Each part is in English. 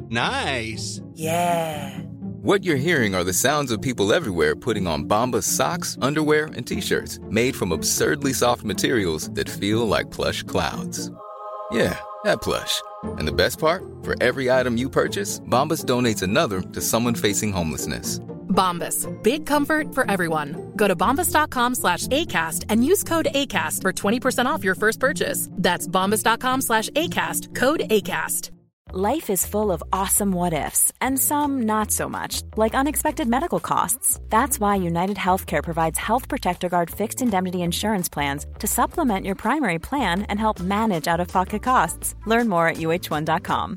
Nice. Yeah. What you're hearing are the sounds of people everywhere putting on Bombas socks, underwear, and T-shirts made from absurdly soft materials that feel like plush clouds. Yeah, that plush. And the best part? For every item you purchase, Bombas donates another to someone facing homelessness. Bombas. Big comfort for everyone. Go to bombas.com/ACAST and use code ACAST for 20% off your first purchase. That's bombas.com/ACAST. Code ACAST. Life is full of awesome what-ifs, and some not so much, like unexpected medical costs. That's why United Healthcare provides Health Protector Guard fixed indemnity insurance plans to supplement your primary plan and help manage out-of-pocket costs. Learn more at uh1.com.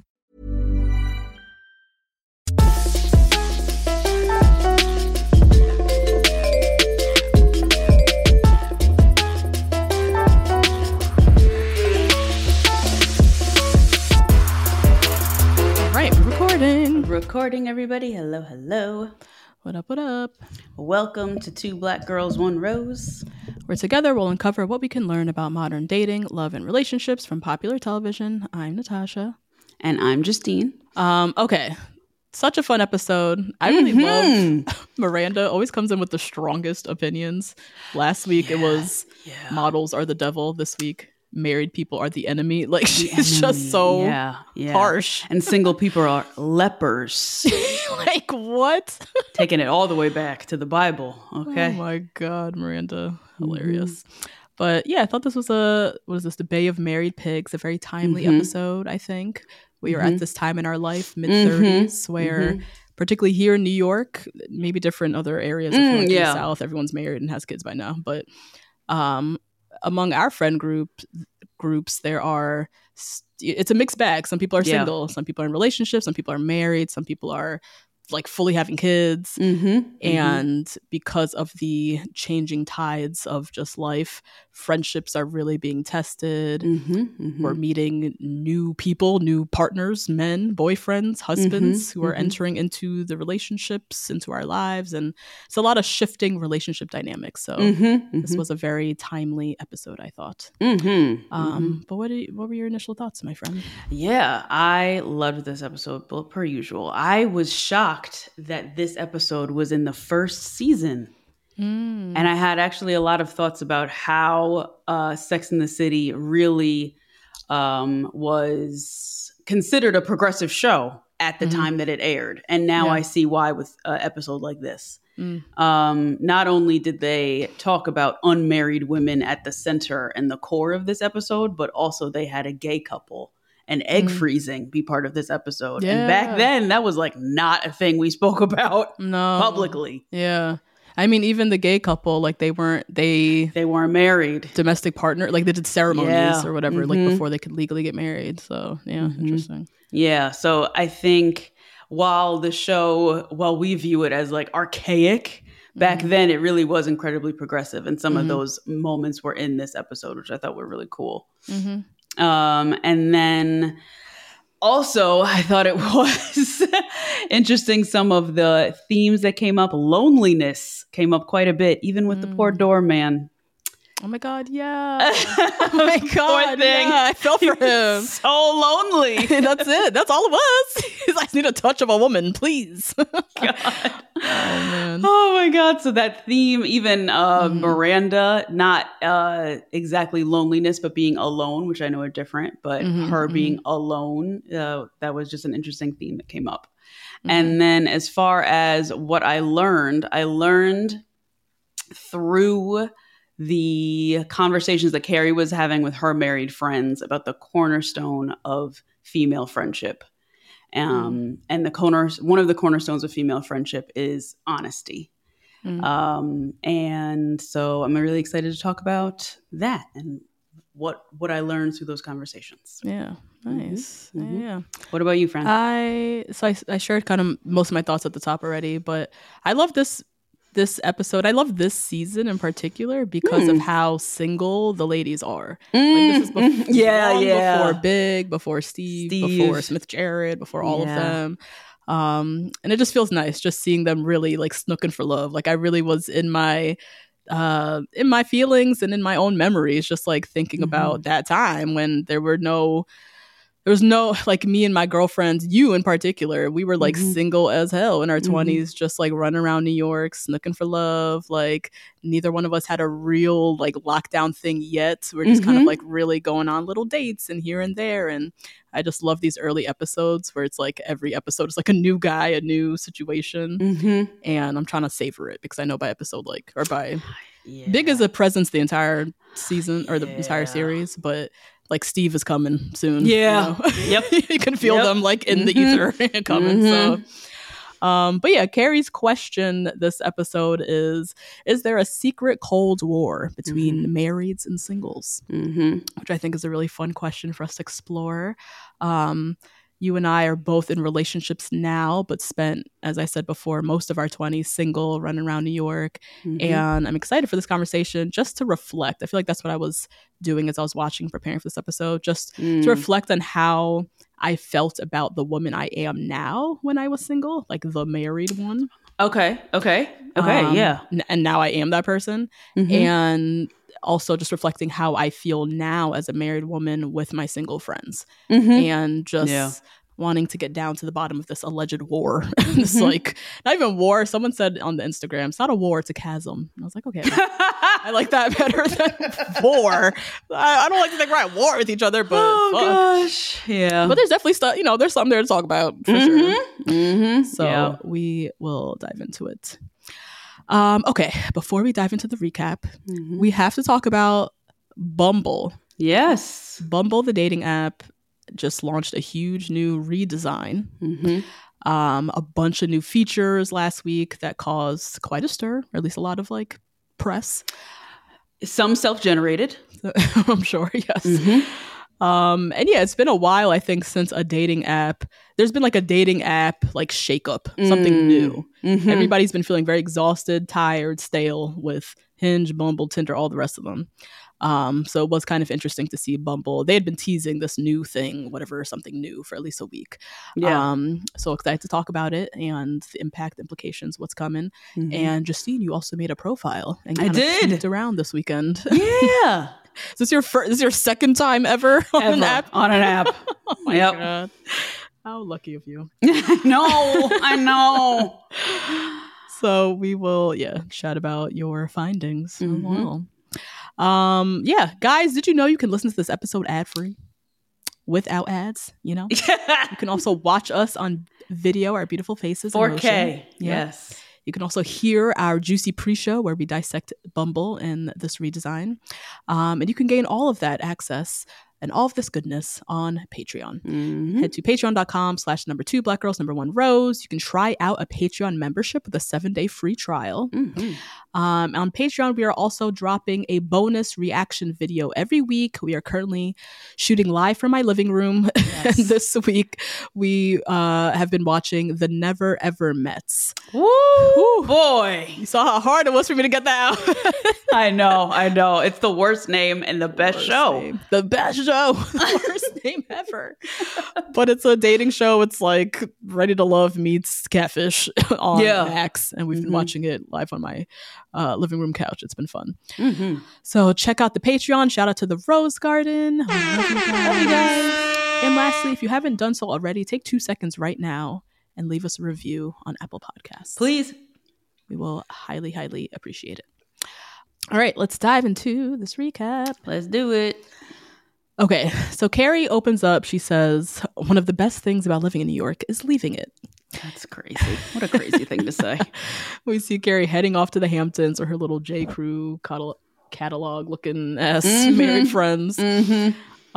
Recording, everybody. Hello. What up? Welcome to Two Black Girls, One Rose. Where together we'll uncover what we can learn about modern dating, love, and relationships from popular television. I'm Natasha. And I'm Justine. Okay. Such a fun episode. I really love Miranda. Always comes in with the strongest opinions. Last week it was models are the devil. This week married people are the enemy. Like, she's just so harsh. And single people are lepers. Like, what? Taking it all the way back to the Bible. Okay. Oh my God, Miranda. Hilarious. But yeah, I thought this was the Bay of Married Pigs, a very timely episode, I think. We are at this time in our life, mid-30s, where particularly here in New York, maybe different other areas of the South, everyone's married and has kids by now. But among our friend groups, it's a mixed bag. Some people are single, some people are in relationships, some people are married, some people are like fully having kids. And because of the changing tides of just life, friendships are really being tested. We're meeting new people, new partners, men, boyfriends, husbands who are entering into the relationships, into our lives. And it's a lot of shifting relationship dynamics. So this was a very timely episode, I thought. But what were your initial thoughts, my friend? Yeah, I loved this episode, per usual. I was shocked that this episode was in the first season. And I had actually a lot of thoughts about how Sex and the City really was considered a progressive show at the time that it aired. And now I see why with an episode like this. Not only did they talk about unmarried women at the center and the core of this episode, but also they had a gay couple and egg freezing be part of this episode. And back then, that was like not a thing we spoke about publicly. Yeah. I mean, even the gay couple, like they weren't married. Domestic partner, like they did ceremonies or whatever, like before they could legally get married. So interesting. Yeah. So I think while we view it as like archaic, back then it really was incredibly progressive. And some of those moments were in this episode, which I thought were really cool. And then also I thought it was interesting. Some of the themes that came up, loneliness came up quite a bit, even with the poor doorman. Oh my God, yeah. Oh my God, yeah. I felt for him. So lonely. That's it. That's all it was. He's like, I need a touch of a woman, please. God. Oh, man. Oh my God. So that theme, even Miranda, not exactly loneliness, but being alone, which I know are different, but her being alone, that was just an interesting theme that came up. And then as far as what I learned through the conversations that Carrie was having with her married friends about the cornerstone of female friendship. And one of the cornerstones of female friendship is honesty. And so I'm really excited to talk about that and what I learned through those conversations. Yeah. Nice. Yeah. What about you, friend? I shared kind of most of my thoughts at the top already, but I love this episode. I love this season in particular because of how single the ladies are. Like, this is before Big, before Steve, before Smith Jerrod, before all of them. And it just feels nice just seeing them really like snooking for love. Like I really was in my feelings and in my own memories, just like thinking about that time when there were no there was no, like, me and my girlfriends, you in particular, we were like single as hell in our 20s, just like running around New York, snooking for love. Like, neither one of us had a real like lockdown thing yet. We're just kind of like really going on little dates and here and there. And I just love these early episodes where it's like every episode is like a new guy, a new situation. And I'm trying to savor it because I know by episode like, or by Big is a presence the entire season or the entire series, but like Steve is coming soon. Yeah. You can feel them like in the ether coming. So, but yeah, Carrie's question this episode is there a secret Cold War between marrieds and singles? Which I think is a really fun question for us to explore. You and I are both in relationships now, but spent, as I said before, most of our 20s single, running around New York. And I'm excited for this conversation just to reflect. I feel like that's what I was doing as I was watching, preparing for this episode, just to reflect on how I felt about the woman I am now when I was single, like the married one. Okay. Yeah. And now I am that person. And also just reflecting how I feel now as a married woman with my single friends. And just wanting to get down to the bottom of this alleged war. This like, not even war. Someone said on the Instagram, it's not a war, it's a chasm. And I was like, okay, I like that better than war. I don't like to think we're at war with each other, but gosh. Yeah. But there's definitely stuff, there's something there to talk about for sure. So we will dive into it. Okay, before we dive into the recap, we have to talk about Bumble. Yes. Bumble, the dating app, just launched a huge new redesign. A bunch of new features last week that caused quite a stir, or at least a lot of like press. Some self-generated. I'm sure, yes. And yeah, it's been a while, I think, since a dating app. There's been like a dating app like shakeup, something new. Everybody's been feeling very exhausted, tired, stale with Hinge, Bumble, Tinder, all the rest of them. So it was kind of interesting to see Bumble. They had been teasing this new thing, whatever, something new for at least a week. So excited to talk about it and the impact, implications, what's coming. And Justine, you also made a profile and kind of snooped around this weekend. Yeah. Is this your second time ever on an app? On an app. Oh my God. How lucky of you. I know. So we will, chat about your findings as well. Guys, did you know you can listen to this episode ad-free without ads? You can also watch us on video, our beautiful faces 4K. Yes. You can also hear our juicy pre-show where we dissect Bumble and this redesign. And you can gain all of that access and all of this goodness on Patreon. Head to patreon.com/number2 Black Girls Number 1 Rose. You can try out a Patreon membership with a 7-day free trial. On Patreon, we are also dropping a bonus reaction video every week. We are currently shooting live from my living room. And this week, we have been watching The Never Ever Mets. Woo, boy. You saw how hard it was for me to get that out. I know. It's the worst name and the best show. Name. The best show. The worst name ever. But it's a dating show. It's like Ready to Love meets Catfish on Max. And we've been watching it live on my living room couch. It's been fun. So check out the Patreon. Shout out to the Rose Garden. Love you guys. And lastly, if you haven't done so already, take 2 seconds right now and leave us a review on Apple Podcasts. Please. We will highly, highly appreciate it. All right, let's dive into this recap. Let's do it. Okay, so Carrie opens up. She says, one of the best things about living in New York is leaving it. That's crazy. What a crazy thing to say. We see Carrie heading off to the Hamptons or her little J. Crew catalog looking ass married friends. And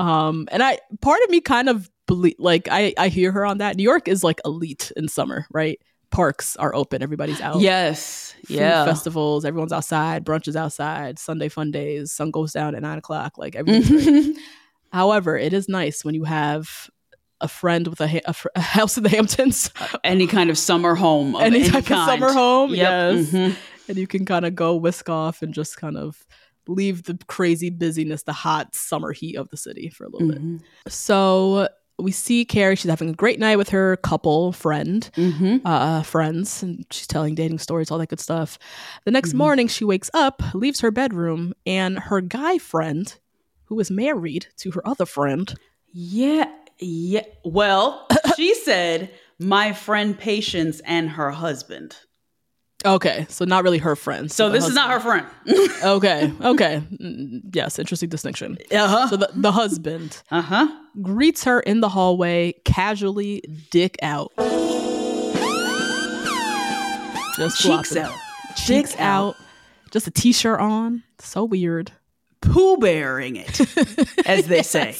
part of me kind of believe, like, I hear her on that. New York is like elite in summer, right? Parks are open. Everybody's out. Yes. Food festivals. Everyone's outside. Brunches outside. Sunday fun days. Sun goes down at 9:00. Like, everything's great. However, it is nice when you have a friend with a house in the Hamptons. Any kind of summer home. Any type of summer home. Yep. Yes. And you can kind of go whisk off and just kind of leave the crazy busyness, the hot summer heat of the city for a little bit. So we see Carrie. She's having a great night with her couple friends, and she's telling dating stories, all that good stuff. The next morning, she wakes up, leaves her bedroom, and her guy friend, who is married to her other friend, Yeah. Well, she said, my friend Patience and her husband. Okay, so not really her friend. So this is not her friend. Okay. Yes, interesting distinction. So the husband greets her in the hallway, casually, dick out. Just Cheeks flopping. out. Cheeks out. Just a t-shirt on. So weird. Pooh bearing it, as they say.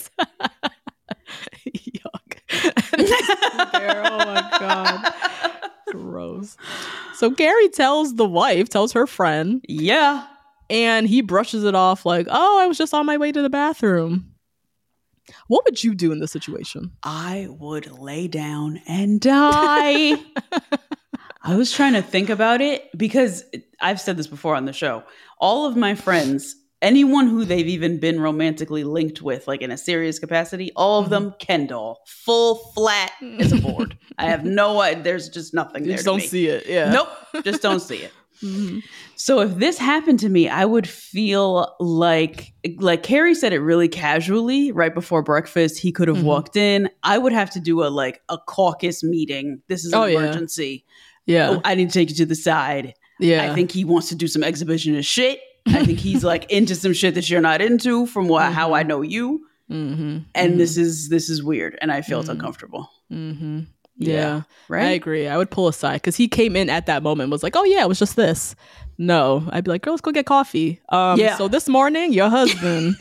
Yuck. Oh my God. Gross. So Gary tells her friend. Yeah. And he brushes it off like, oh, I was just on my way to the bathroom. What would you do in this situation? I would lay down and die. I was trying to think about it because I've said this before on the show. All of my friends, anyone who they've even been romantically linked with, like in a serious capacity, all of them, Ken doll, full flat as a board. I have there's just nothing there. You just don't see it. Yeah. Nope. Just don't see it. So if this happened to me, I would feel like Carrie said it really casually right before breakfast. He could have walked in. I would have to do a caucus meeting. This is an emergency. Yeah. Oh, I need to take you to the side. Yeah. I think he wants to do some exhibitionist shit. I think he's into some shit that you're not into from how I know you. And this is weird. And I felt uncomfortable. Yeah. Right. I agree. I would pull aside because he came in at that moment and was like, oh yeah, it was just this. No, I'd be like, girl, let's go get coffee. So this morning, your husband.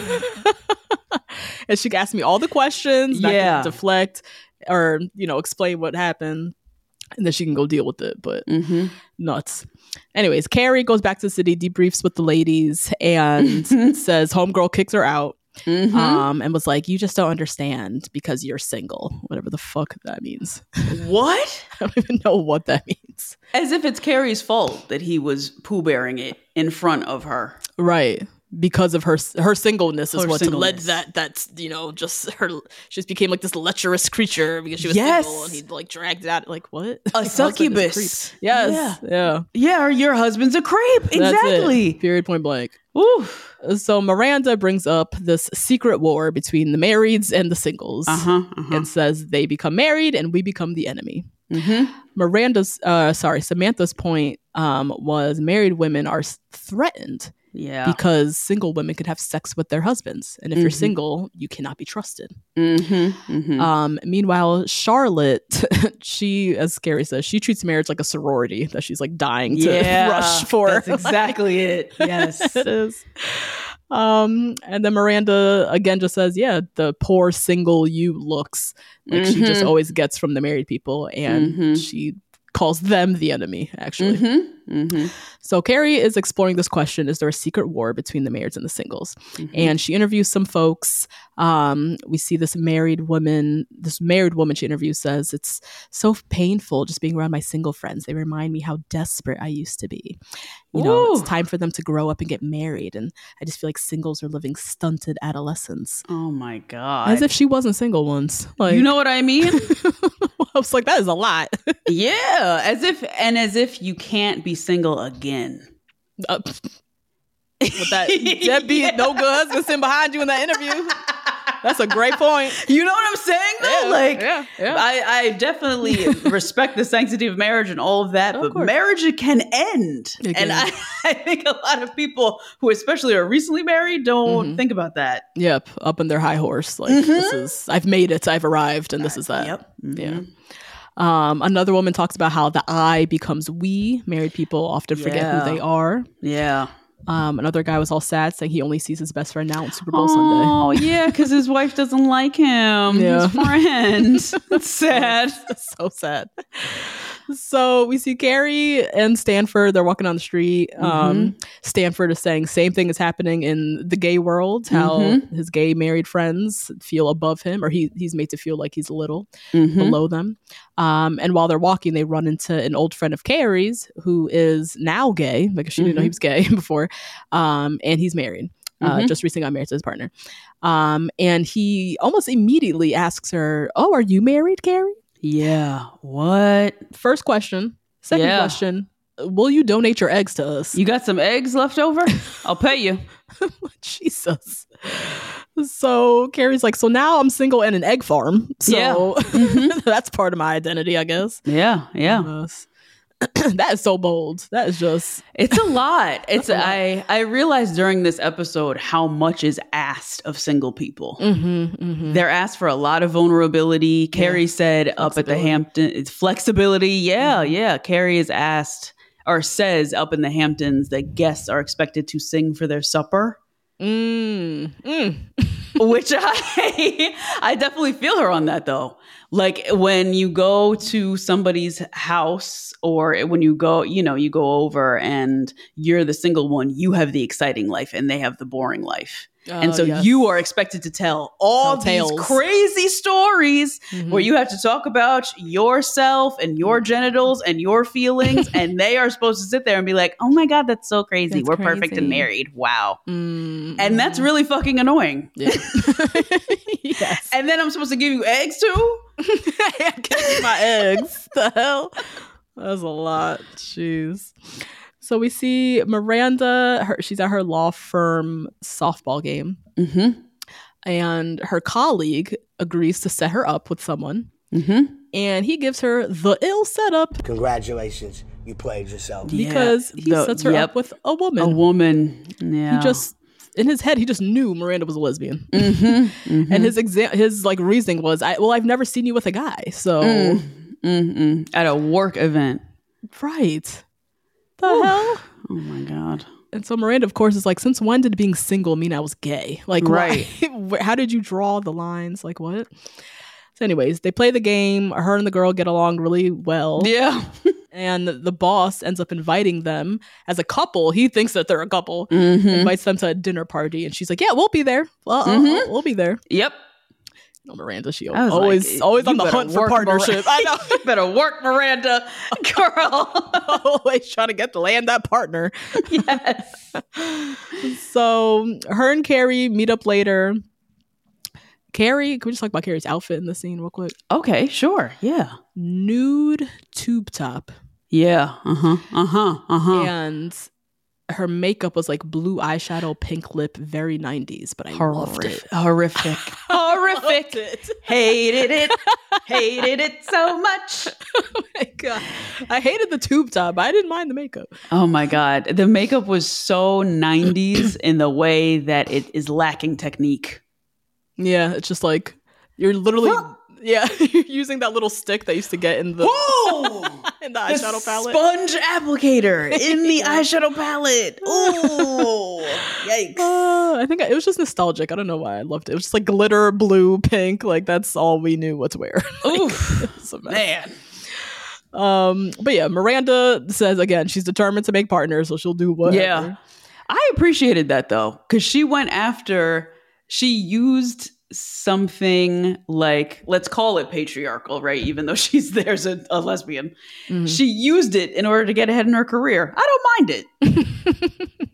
And she asked me all the questions. And I could deflect or, explain what happened. And then she can go deal with it. But nuts. Anyways, Carrie goes back to the city, debriefs with the ladies, and says homegirl kicks her out. And was like, you just don't understand because you're single. Whatever the fuck that means. What? I don't even know what that means. As if it's Carrie's fault that he was poo bearing it in front of her. Right. Because of her singleness is what led that's just her. She just became like this lecherous creature because she was single, and he dragged it out. Like, what? A succubus. Yes. Yeah, your husband's a creep. Exactly. Period, point blank. Ooh. So Miranda brings up this secret war between the marrieds and the singles and says they become married and we become the enemy. Samantha's point was married women are threatened. Yeah. Because single women could have sex with their husbands. And if you're single, you cannot be trusted. Meanwhile, Charlotte, she, as Carrie says, she treats marriage like a sorority that she's dying to rush for. That's exactly it. Yes. It is. And then Miranda again just says, the poor single you looks like she just always gets from the married people. And she calls them the enemy, actually. So Carrie is exploring this question: is there a secret war between the marrieds and the singles? And she interviews some folks. We see this married woman she interviews says, it's so painful just being around my single friends. They remind me how desperate I used to be. It's time for them to grow up and get married. And I just feel like singles are living stunted adolescence. Oh my God. As if she wasn't single once. You know what I mean? I was like, that is a lot. Yeah. As if you can't be single again. With that deadbeat, no good husband sitting behind you in that interview. That's a great point. You know what I'm saying, though? I definitely respect the sanctity of marriage and all of that, but marriage can end. And I think a lot of people who especially are recently married don't think about that. Yep. Up on their high horse. This is, I've made it, I've arrived, and this is that. Yep. Yeah. Another woman talks about how the I becomes we. Married people often forget who they are. Yeah. Another guy was all sad, saying he only sees his best friend now on Super Bowl Sunday. Oh, yeah, because his wife doesn't like him. His friend. That's sad. So sad. So we see Carrie and Stanford. They're walking on the street. Stanford is saying same thing is happening in the gay world, how his gay married friends feel above him, or he's made to feel like he's a little below them. And while they're walking, they run into an old friend of Carrie's who is now gay, because she didn't know he was gay before, and he's married. Just recently got married to his partner. And he almost immediately asks her, oh, are you married, Carrie? Yeah. What? First question. Second question. will you donate your eggs to us? You got some eggs left over? I'll pay you. Jesus. So Carrie's like, so now I'm single and an egg farm. So that's part of my identity, I guess. Yeah. That is so bold. That is just... It's a lot. I realized during this episode how much is asked of single people. They're asked for a lot of vulnerability. Carrie said up at the Hampton, it's flexibility. Yeah. Carrie is asked or says up in the Hamptons that guests are expected to sing for their supper. Which I definitely feel her on that though. Like when you go to somebody's house or when you go, you go over and you're the single one, you have the exciting life and they have the boring life. And so you are expected to tell all these crazy stories where you have to talk about yourself and your genitals and your feelings. And they are supposed to sit there and be like, oh my God, that's so crazy. We're perfect and married. Wow. And that's really fucking annoying. Yeah. Yes. And then I'm supposed to give you eggs too? Give my eggs. The hell? That's a lot. Jeez. So we see Miranda, she's at her law firm softball game. And her colleague agrees to set her up with someone. And he gives her the ill setup. Congratulations, you played yourself. Because he sets her up with a woman. A woman, yeah. He just, in his head, he just knew Miranda was a lesbian. And his like reasoning was, I've never seen you with a guy. So. At a work event. Right. The hell? Oh my God. And so Miranda, of course, is like, since when did being single mean I was gay? Like, right. How did you draw the lines? Like, what? So anyways, they play the game. Her and the girl get along really well. Yeah. And the boss ends up inviting them as a couple. He thinks that they're a couple. Invites them to a dinner party. And she's like, yeah, we'll be there. We'll be there. Yep. No, Miranda, she always on the hunt for partnership. I know. You better work, Miranda. Girl. Always trying to land that partner. Yes. So her and Carrie meet up later. Carrie, can we just talk about Carrie's outfit in the scene real quick? Okay, sure. Yeah. Nude tube top. Yeah. And her makeup was like blue eyeshadow, pink lip, very 90s, but I loved it. Horrific. Hated it so much. Oh my God. I hated the tube top, but I didn't mind the makeup. Oh my God. The makeup was so 90s in the way that it is lacking technique. Yeah, it's just like you're literally you're using that little stick that used to get in the in the eyeshadow palette. Sponge applicator in the eyeshadow palette. Ooh, yikes! I think it was just nostalgic. I don't know why I loved it. It was just like glitter, blue, pink. Like that's all we knew what to wear. Oof, man. But yeah, Miranda says again she's determined to make partners, so she'll do whatever. Yeah, I appreciated that though, because she went after. She used something like, let's call it patriarchal, right? Even though she's there's a lesbian. She used it in order to get ahead in her career. I don't mind it.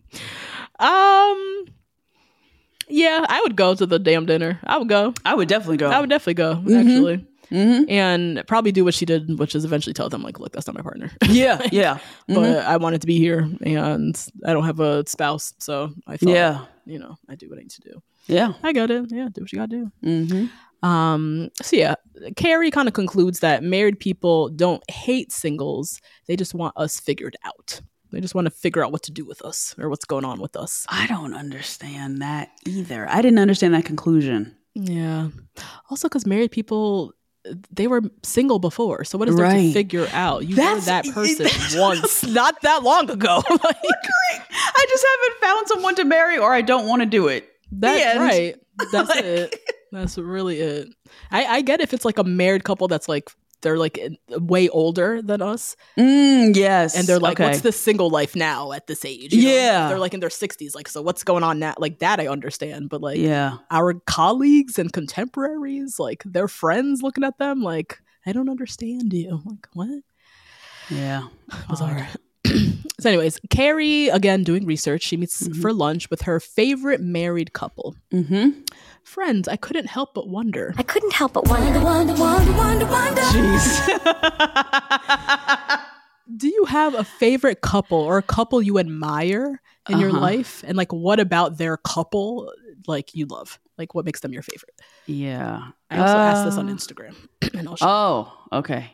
Yeah, I would go to the damn dinner. I would go. I would definitely go. Actually. And probably do what she did, which is eventually tell them like, look, that's not my partner. Yeah. But I wanted to be here and I don't have a spouse. So I thought, I do what I need to do. Yeah. I got it. Yeah. Do what you got to do. So yeah, Carrie kind of concludes that married people don't hate singles. They just want us figured out. They just want to figure out what to do with us or what's going on with us. I don't understand that either. I didn't understand that conclusion. Yeah. Also because married people, they were single before. So what is there to figure out? You were that person once, not that long ago. I just haven't found someone to marry or I don't want to do it. That's right. That's it. That's really it. I get if it's like a married couple that's like, they're like way older than us. Yes. And they're like, what's the single life now at this age? You know? They're like in their 60s. Like, so what's going on now? Like that I understand. But like our colleagues and contemporaries, like their friends looking at them, like, I don't understand you. Like, what? Yeah. Bizarre. So anyways, Carrie, again, doing research. She meets for lunch with her favorite married couple. Friends, I couldn't help but wonder. I couldn't help but wonder. Jeez. do you have a favorite couple or a couple you admire in your life? And like, what about their couple like you love? Like, what makes them your favorite? Yeah. I also asked this on Instagram. And I'll show you. Okay.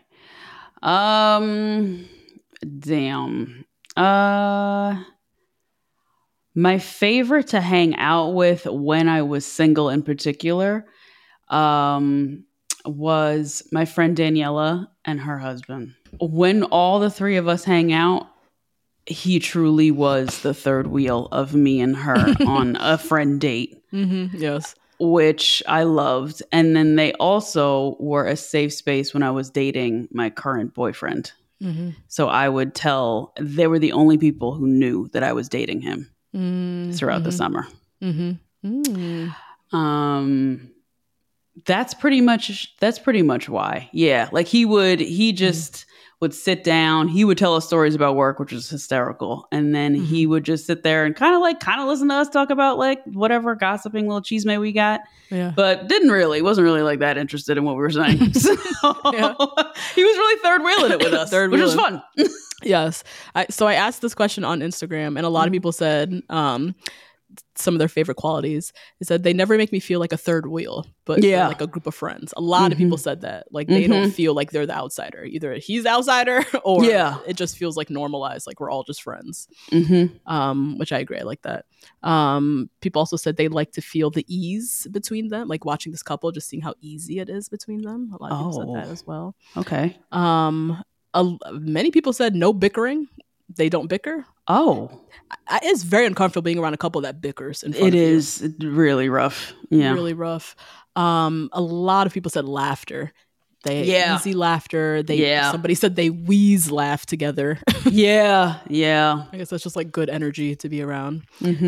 Damn. My favorite to hang out with when I was single in particular was my friend Daniela and her husband. When all the three of us hang out, he truly was the third wheel of me and her on a friend date. Mm-hmm. Yes. Which I loved. And then they also were a safe space when I was dating my current boyfriend. Mm-hmm. So I would tell, they were the only people who knew that I was dating him throughout the summer. Mm-hmm. That's pretty much why. Yeah. Like he just would sit down. He would tell us stories about work, which was hysterical. And then he would just sit there and kind of listen to us talk about like whatever gossiping little chisme we got. Yeah. But wasn't really like that interested in what we were saying. So he was really third wheeling it with us, which was fun. Yes. So I asked this question on Instagram and a lot of people said, some of their favorite qualities is that they never make me feel like a third wheel, but like a group of friends. A lot of people said that. Like they don't feel like they're the outsider. Either he's the outsider or it just feels like normalized, like we're all just friends. Which I agree. I like that. People also said they like to feel the ease between them, like watching this couple, just seeing how easy it is between them. A lot of people said that as well. Okay. Many people said no bickering. They don't bicker. It's very uncomfortable being around a couple that bickers in front of you. It is really rough. Yeah. Really rough. A lot of people said laughter. Easy laughter. Somebody said they wheeze laugh together. Yeah. I guess that's just like good energy to be around.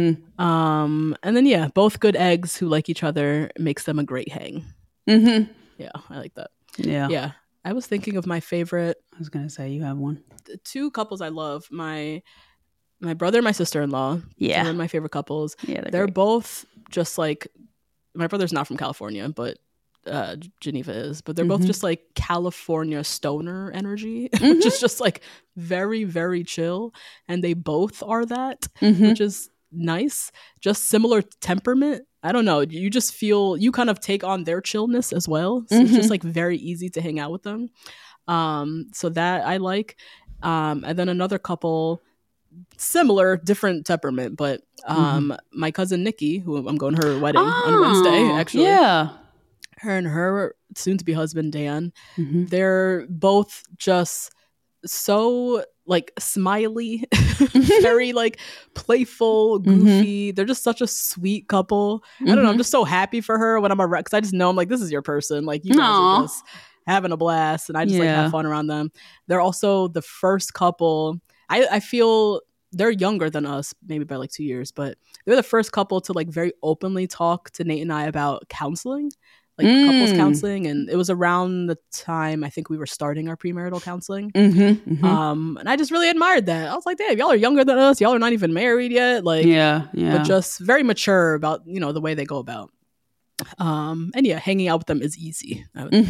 And then both good eggs who like each other makes them a great hang. Yeah, I like that. Yeah. I was thinking of my favorite. I was gonna say you have one. The two couples I love, my brother and my sister-in-law. Yeah, one of my favorite couples. Yeah, they're both just like, my brother's not from California, but Geneva is. But they're both just like California stoner energy, which is just like very, very chill. And they both are that, which is nice. Just similar temperament. I don't know. You just feel you kind of take on their chillness as well. So it's just like very easy to hang out with them. So that I like. And then another couple, similar, different temperament, but my cousin Nikki, who I'm going to her wedding on Wednesday, actually. Yeah. Her and her soon-to-be husband, Dan, they're both just so like smiley, very like playful, goofy. They're just such a sweet couple. I don't know. I'm just so happy for her when I'm around, because I just know I'm like, this is your person. Like you guys are just having a blast, and I just like have fun around them. They're also the first couple. I feel they're younger than us, maybe by like 2 years, but they're the first couple to like very openly talk to Nate and I about counseling. Like couples counseling, and it was around the time I think we were starting our premarital counseling. And I just really admired that. I was like, damn, y'all are younger than us. Y'all are not even married yet. Like, but just very mature about, you know, the way they go about. And hanging out with them is easy.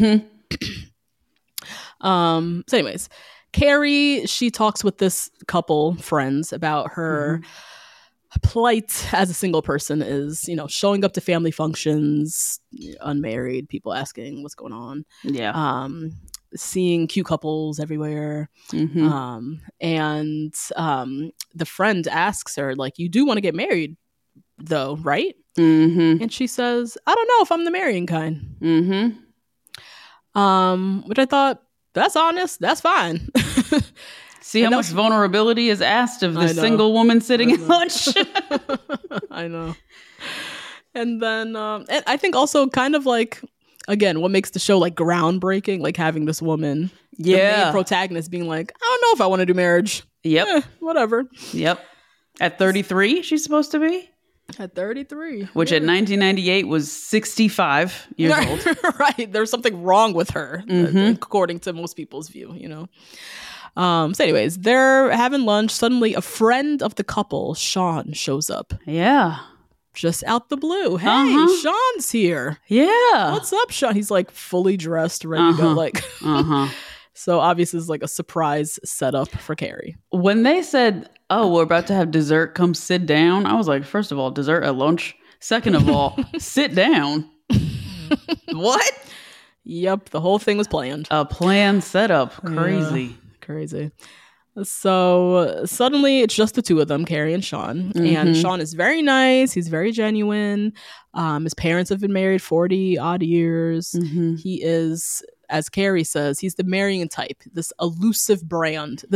So anyways, Carrie, she talks with this couple friends about her plight as a single person is, you know, showing up to family functions, unmarried, people asking what's going on. Seeing cute couples everywhere. And the friend asks her, like, you do want to get married though, right? And she says, I don't know if I'm the marrying kind. Which I thought, that's honest, that's fine. See how much vulnerability is asked of the single woman sitting at lunch. I know. And then and I think also kind of like, again, what makes the show like groundbreaking, like having this woman, the main protagonist, being like, I don't know if I want to do marriage. Whatever. At 33, she's supposed to be? At 33. Which at 1998 was 65 years old. Right. There's something wrong with her, according to most people's view, you know. So anyways, they're having lunch. Suddenly a friend of the couple, Sean, shows up. Just out the blue. Hey, Sean's here. What's up, Sean? He's like fully dressed, ready to go. Like, So obviously it's like a surprise setup for Carrie. When they said, "Oh, we're about to have dessert, come sit down," I was like, first of all, dessert at lunch. Second of all, sit down. What? Yep, the whole thing was planned. A planned setup. Crazy. Yeah, crazy. So suddenly it's just the two of them, Carrie and Sean. And Sean is very nice. He's very genuine. His parents have been married 40 odd years. He is, as Carrie says, he's the marrying type, this elusive breed,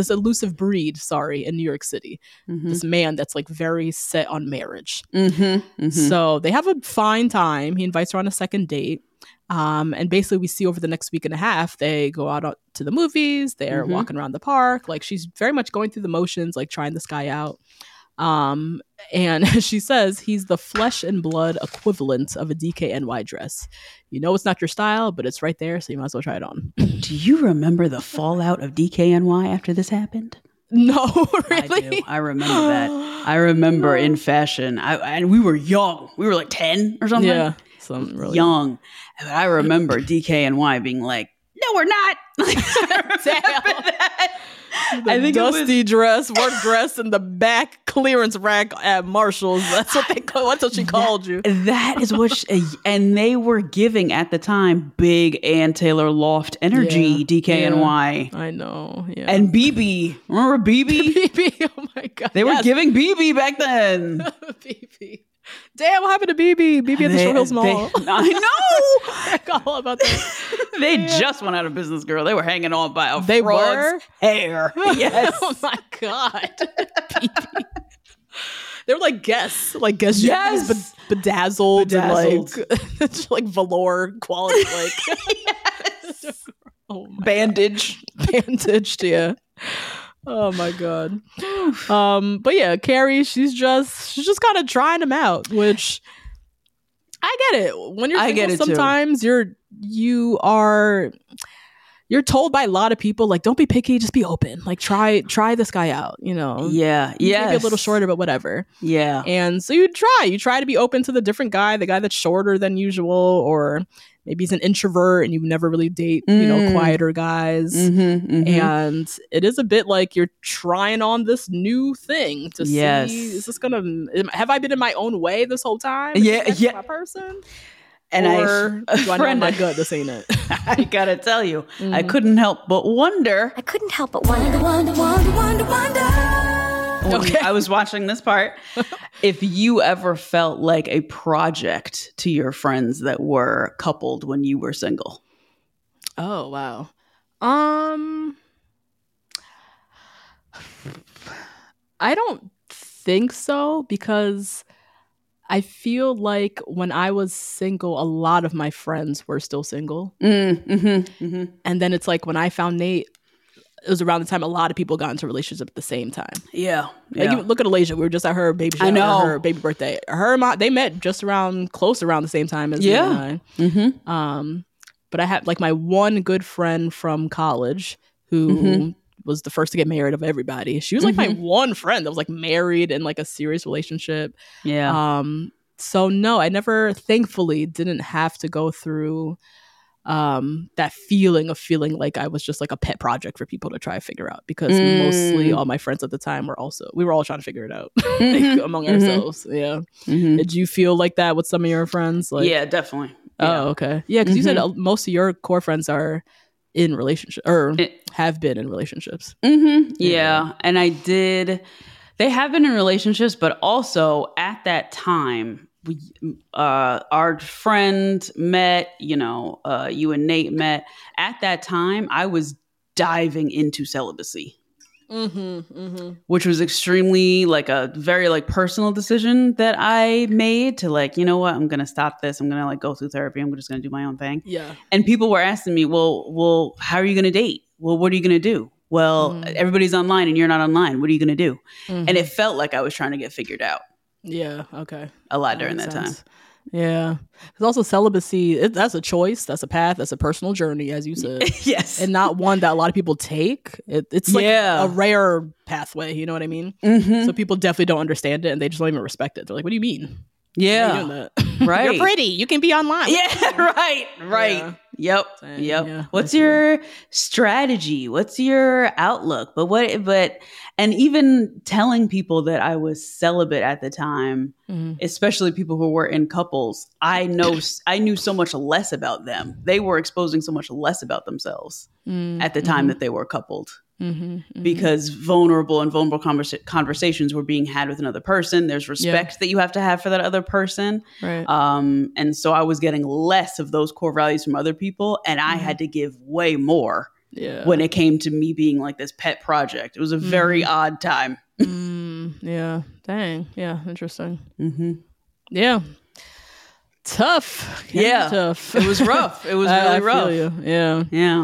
in New York City. This man that's like very set on marriage. So they have a fine time. He invites her on a second date. And basically we see over the next week and a half, they go out to the movies, they're walking around the park. Like she's very much going through the motions, like trying this guy out. And she says he's the flesh and blood equivalent of a DKNY dress. You know, it's not your style, but it's right there. So you might as well try it on. Do you remember the fallout of DKNY after this happened? No, really? I do. I remember that. I remember in fashion. And we were young. We were like 10 or something. Yeah. Something really young. But I remember DKNY being like, "No, we're not." I think dusty dress, work dress in the back clearance rack at Marshall's. That's what they call. That's what she called you. That is what. And they were giving at the time big Ann Taylor Loft energy. DKNY. Yeah, I know. Yeah. And BB. Remember BB? BB. Oh my god. They were giving BB back then. BB. Damn, what happened to BB? BB at the Short Hills Mall. I know. I forgot all about that. They just went out of business, girl. They were hanging on by a They frog's were? hair. Yes. Oh my god. BB. They were like guests. Yes. Bedazzled and like velour quality. Like Yes. Oh my bandaged. Bandaged, yeah. Oh my god. But yeah, Carrie, she's just kind of trying him out, which I get it. When you're single, sometimes you're told by a lot of people, like, don't be picky, just be open. Like try this guy out, you know. Yeah. Yeah. Maybe a little shorter, but whatever. Yeah. And so you try to be open to the different guy, the guy that's shorter than usual, or maybe he's an introvert and you never really date, you know, quieter guys. And it is a bit like you're trying on this new thing to see, is this have I been in my own way this whole time? Yeah. My person? And do I know in my gut this ain't it? I gotta tell you, I couldn't help but wonder. Okay. I was watching this part. If you ever felt like a project to your friends that were coupled when you were single. Oh, wow. I don't think so, because I feel like when I was single, a lot of my friends were still single. And then it's like when I found Nate, it was around the time a lot of people got into relationships at the same time. Yeah. Like, look at Alasia. We were just at her baby shower, her baby birthday. Her and they met just close around the same time as me and I. But I had like my one good friend from college who was the first to get married of everybody. She was like my one friend that was like married in like a serious relationship. Yeah. So no, I never, thankfully, didn't have to go through that feeling like I was just like a pet project for people to try to figure out, because mostly all my friends at the time we were all trying to figure it out like, among ourselves. Yeah. Did you feel like that with some of your friends? Like, yeah, definitely. Yeah. Oh, okay. Yeah, because you said most of your core friends are in relationship or have been in relationships. Yeah. And they have been in relationships, but also at that time, our friend met, you and Nate met. At that time, I was diving into celibacy, which was extremely like a very like personal decision that I made to like, you know what, I'm going to stop this. I'm going to like go through therapy. I'm just going to do my own thing. Yeah. And people were asking me, well, how are you going to date? Well, what are you going to do? Well, everybody's online and you're not online. What are you going to do? And it felt like I was trying to get figured out. Yeah. Okay. A lot during that time. Yeah. There's also celibacy. That's a choice. That's a path. That's a personal journey, as you said. Yes. And not one that a lot of people take. It's like a rare pathway. You know what I mean? So people definitely don't understand it and they just don't even respect it. They're like, what do you mean? Yeah. Doing that. Right. You're pretty. You can be online. Yeah, right. Yeah. Yep. Same, Yep. yeah. What's your strategy? What's your outlook? And even telling people that I was celibate at the time, especially people who were in couples, I knew so much less about them. They were exposing so much less about themselves at the time that they were coupled. Because vulnerable conversations were being had with another person. There's respect that you have to have for that other person. Right. And so I was getting less of those core values from other people, and I had to give way more when it came to me being like this pet project. It was a very odd time. Yeah. Dang. Yeah. Interesting. Yeah. Tough. Tough. It was rough. It was really rough. Feel you. Yeah. Yeah.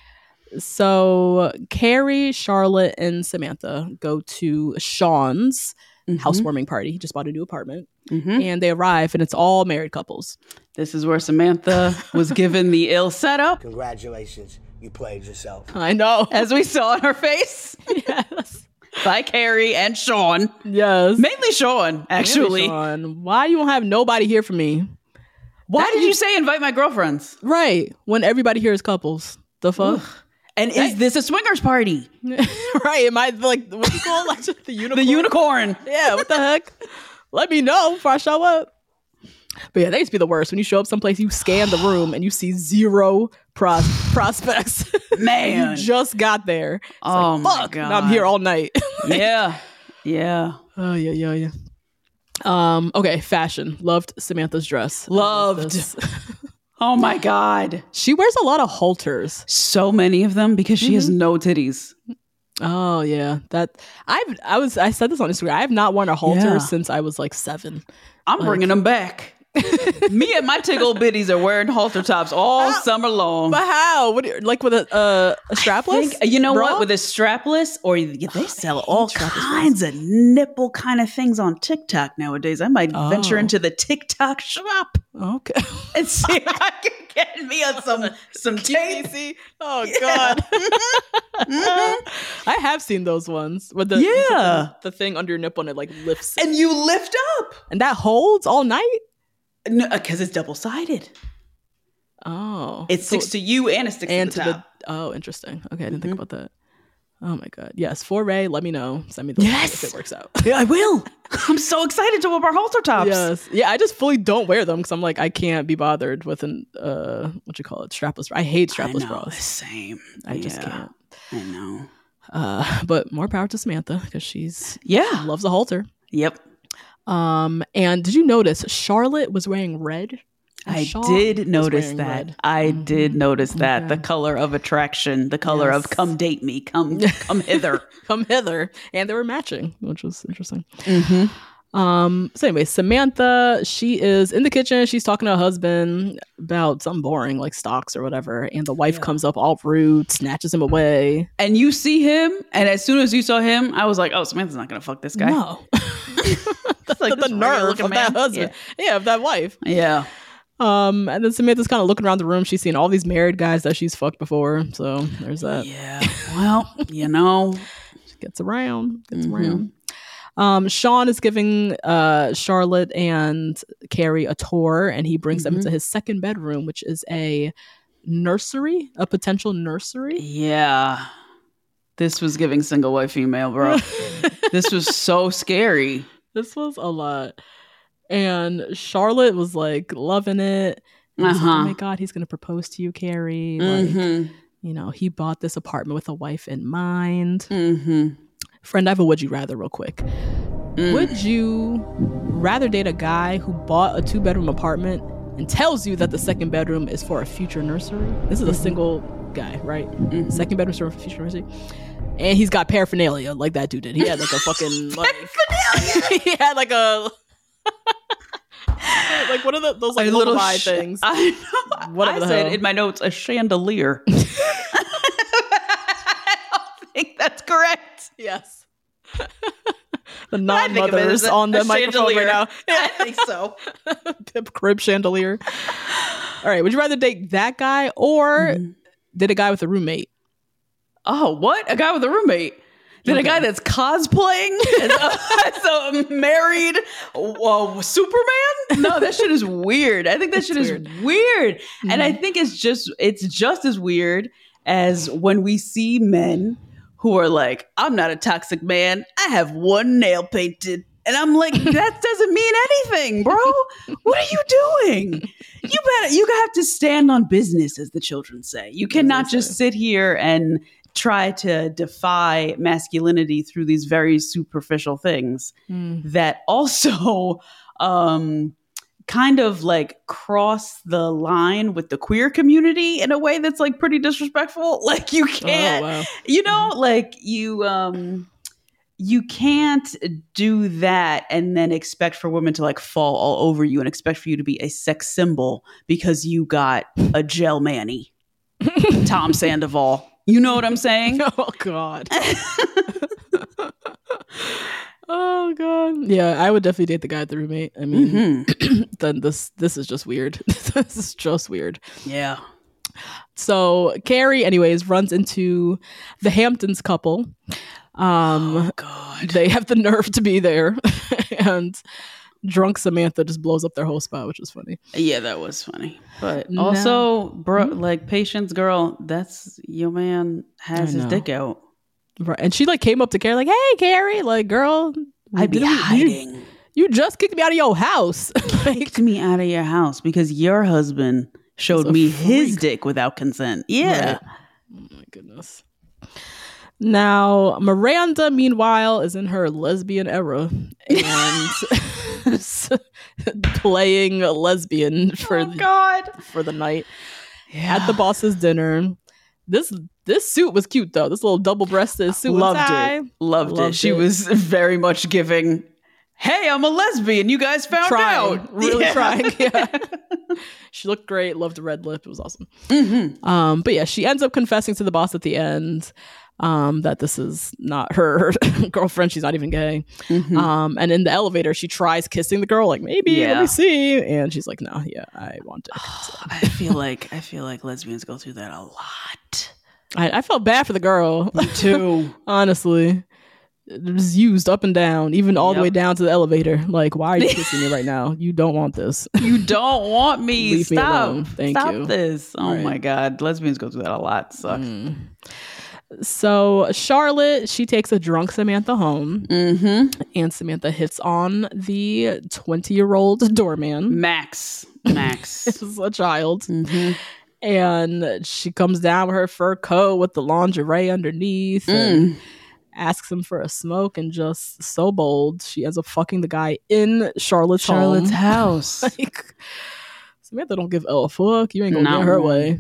So Carrie, Charlotte, and Samantha go to Sean's housewarming party. He just bought a new apartment. And they arrive, and it's all married couples. This is where Samantha was given the ill setup. Congratulations, you played yourself. I know. As we saw in her face. Yes. By Carrie and Sean. Yes. Mainly Sean, actually. Sean. Why you don't have nobody here for me? Why did you say invite my girlfriends? Right. When everybody here is couples. The fuck? Ugh. And is this a swingers party? Right. Am I like, what's it called? Like the unicorn? The unicorn. Yeah. What the heck? Let me know before I show up. But yeah, they used to be the worst. When you show up someplace, you scan the room and you see zero prospects. Man. You just got there. It's oh, like, my fuck. God. Now I'm here all night. Yeah. Yeah. Oh, yeah. Okay, fashion. Loved Samantha's dress. Loved. Oh my God. She wears a lot of halters. So many of them because she has no titties. Oh yeah. I said this on Instagram. I have not worn a halter since I was like 7. I'm bringing them back. Me and my tickle bitties are wearing halter tops all summer long. But how? Like with a strapless? You know bra? what? With a strapless, or they sell all kinds of nipple kind of things on TikTok nowadays. I might venture into the TikTok shop. Okay. And see if I can get me on some tape. Oh God. I have seen those ones with the thing under your nipple and it like lifts. And you lift up. And that holds all night? No, because it's double-sided. Oh. It sticks to you and it sticks to the top. Oh, interesting. Okay, I didn't think about that. Oh my God. Yes, for Ray, let me know. Send me the link if it works out. Yeah, I will. I'm so excited to wear our halter tops. Yes. Yeah, I just fully don't wear them because I'm like, I can't be bothered with an, strapless. I hate strapless bras. Same. I just can't. I know. But more power to Samantha because she loves a halter. Yep. And did you notice Charlotte was wearing red? I did notice that. Red. I did notice that. The color of attraction, the color of come date me, come hither. Come hither. And they were matching, which was interesting. So anyway, Samantha, she is in the kitchen. She's talking to her husband about something boring like stocks or whatever. And the wife comes up all rude, snatches him away. And you see him. And as soon as you saw him, I was like, oh, Samantha's not going to fuck this guy. No. That's like the nerve of that husband. Yeah, of that wife. Yeah. And then Samantha's kind of looking around the room. She's seen all these married guys that she's fucked before. So there's that. Yeah. Well, she gets around. Sean is giving Charlotte and Carrie a tour, and he brings them into his second bedroom, which is a nursery, a potential nursery. Yeah. This was giving single white female, bro. This was so scary. This was a lot. And Charlotte was like loving it. Like, oh my God, he's going to propose to you, Carrie. Like, he bought this apartment with a wife in mind. Friend, I have a would you rather real quick. Would you rather date a guy who bought a 2-bedroom apartment and tells you that the second bedroom is for a future nursery? This is a single guy, right? Second bedroom for a future nursery. And he's got paraphernalia like that dude did. He had like a fucking paraphernalia. He had like a like what are those like little things? I know. Whatever I said in my notes a chandelier. I don't think that's correct. Yes. The non-mothers on the microphone right now. I think so. Pip crib chandelier. All right. Would you rather date that guy or date a guy with a roommate? Oh, what? A guy with a roommate? Then a guy that's cosplaying as a married Superman? No, that shit is weird. I think that shit is weird. Mm-hmm. And I think it's just as weird as when we see men who are like, I'm not a toxic man. I have one nail painted. And I'm like, that doesn't mean anything, bro. What are you doing? You have to stand on business, as the children say. You cannot just sit here and try to defy masculinity through these very superficial things that also kind of like cross the line with the queer community in a way that's like pretty disrespectful. Like you can't, like you can't do that and then expect for women to like fall all over you and expect for you to be a sex symbol because you got a gel manny, Tom Sandoval. You know what I'm saying? Oh, God. Oh, God. Yeah, I would definitely date the guy at the roommate. I mean, then this is just weird. This is just weird. Yeah. So Carrie, anyways, runs into the Hamptons couple. Oh, God. They have the nerve to be there. And drunk Samantha just blows up their whole spot, which was funny. Yeah, that was funny. But also, bro, like, patience, girl, that's your man has his dick out. Right. And she like came up to Carrie like, hey, Carrie, like, girl, I'd be hiding. You just kicked me out of your house. Kicked me out of your house because your husband showed me his dick without consent. Yeah. Right. Oh, my goodness. Now, Miranda, meanwhile, is in her lesbian era and playing a lesbian for the night at the boss's dinner. This suit was cute, though. This little double-breasted suit. Loved it. She was very much giving, hey, I'm a lesbian. You guys found out. Really trying. Yeah. She looked great. Loved the red lip. It was awesome. Mm-hmm. But yeah, she ends up confessing to the boss at the end that this is not her girlfriend. She's not even gay. Mm-hmm. And in the elevator, she tries kissing the girl, like, maybe, let me see. And she's like, no, I want it. So. I feel like lesbians go through that a lot. I felt bad for the girl. Me too. Honestly. It was used up and down, even all the way down to the elevator. Like, why are you kissing me right now? You don't want this. You don't want me. Leave me alone. Stop this. Oh my God. Lesbians go through that a lot. Sucks. So Charlotte, she takes a drunk Samantha home, and Samantha hits on the 20-year-old doorman. Max. This is a child. And she comes down with her fur coat with the lingerie underneath and asks him for a smoke, and just so bold, she ends up fucking the guy in Charlotte's house. Like, Samantha don't give a fuck. You ain't gonna get her way.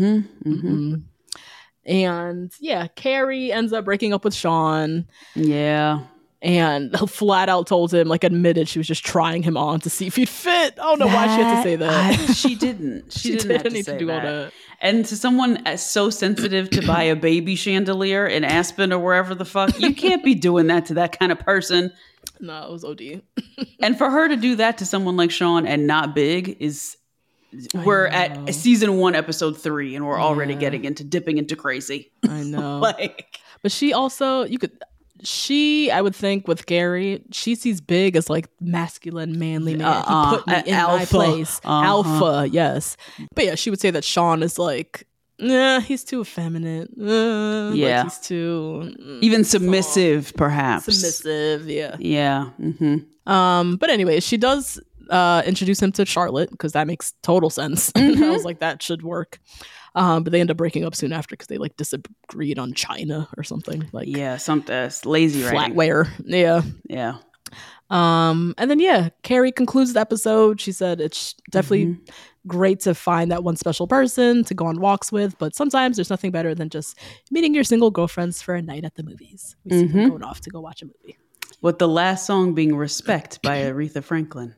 And yeah, Carrie ends up breaking up with Sean. Yeah. And flat out told him, like, admitted she was just trying him on to see if he'd fit. I don't know why she had to say that. She didn't. She didn't have to say do all that. And to someone so sensitive to buy a baby chandelier in Aspen or wherever the fuck, you can't be doing that to that kind of person. No, it was OD. And for her to do that to someone like Sean and not Big is... We're at season 1, episode 3, and we're already dipping into crazy. I know. But she also, I would think with Gary, she sees Big as like masculine, manly man. He put me in my place. Alpha, yes. But yeah, she would say that Sean is like, nah, he's too effeminate. Like he's too... even submissive, perhaps. Submissive, yeah. Yeah. But anyway, she does... introduce him to Charlotte because that makes total sense. I was like, that should work. But they end up breaking up soon after because they like disagreed on China or something. Like, something lazy flatware. Yeah. And then Carrie concludes the episode. She said it's definitely great to find that one special person to go on walks with, but sometimes there's nothing better than just meeting your single girlfriends for a night at the movies. We see them going off to go watch a movie. With the last song being "Respect" by Aretha Franklin.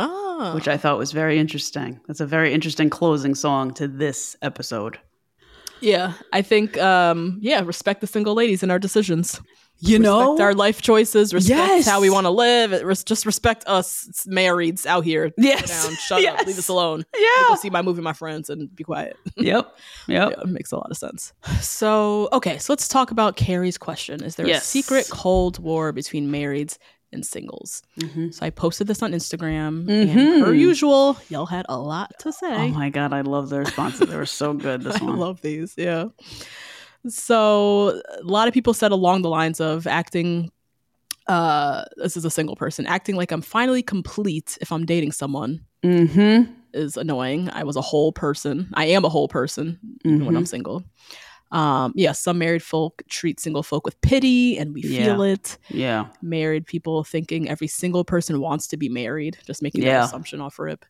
Which I thought was very interesting. That's a very interesting closing song to this episode. Yeah, I think, respect the single ladies in our decisions. You know? Respect our life choices, respect Yes. how we want to live. Just respect us marrieds out here. Yes. Sit down, shut Yes. up, leave us alone. Yeah. Go see my movie, my friends, and be quiet. Yep. Yeah, it makes a lot of sense. So let's talk about Carrie's question. Is there a secret Cold War between marrieds and singles? So I posted this on Instagram, and per usual, y'all had a lot to say. Oh my God, I love the responses. They were so good, this one. I love these, yeah. So a lot of people said along the lines of acting, this is a single person, acting like I'm finally complete if I'm dating someone is annoying. I was a whole person. I am a whole person even when I'm single. Some married folk treat single folk with pity, and we feel it. Yeah. Married people thinking every single person wants to be married, just making that assumption off rip.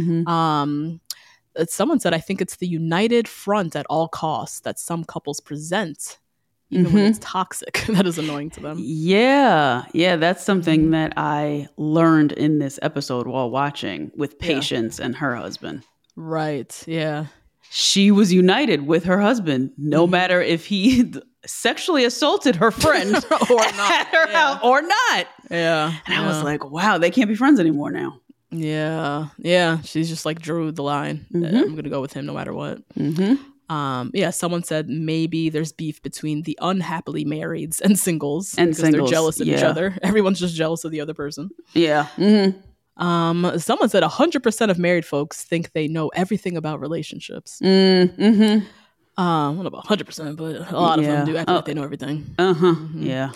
Someone said, I think it's the united front at all costs that some couples present, even when it's toxic. That is annoying to them. Yeah. That's something that I learned in this episode while watching with Patience and her husband. Right. Yeah. She was united with her husband, no matter if he sexually assaulted her friend or not. at her house or not. Yeah. And I was like, wow, they can't be friends anymore now. Yeah. She's just like drew the line. I'm gonna go with him no matter what. Someone said maybe there's beef between the unhappily marrieds and singles because they're jealous of each other. Everyone's just jealous of the other person. Yeah. Someone said 100% of married folks think they know everything about relationships. I don't know about 100%, but a lot of them do act like they know everything. Yeah.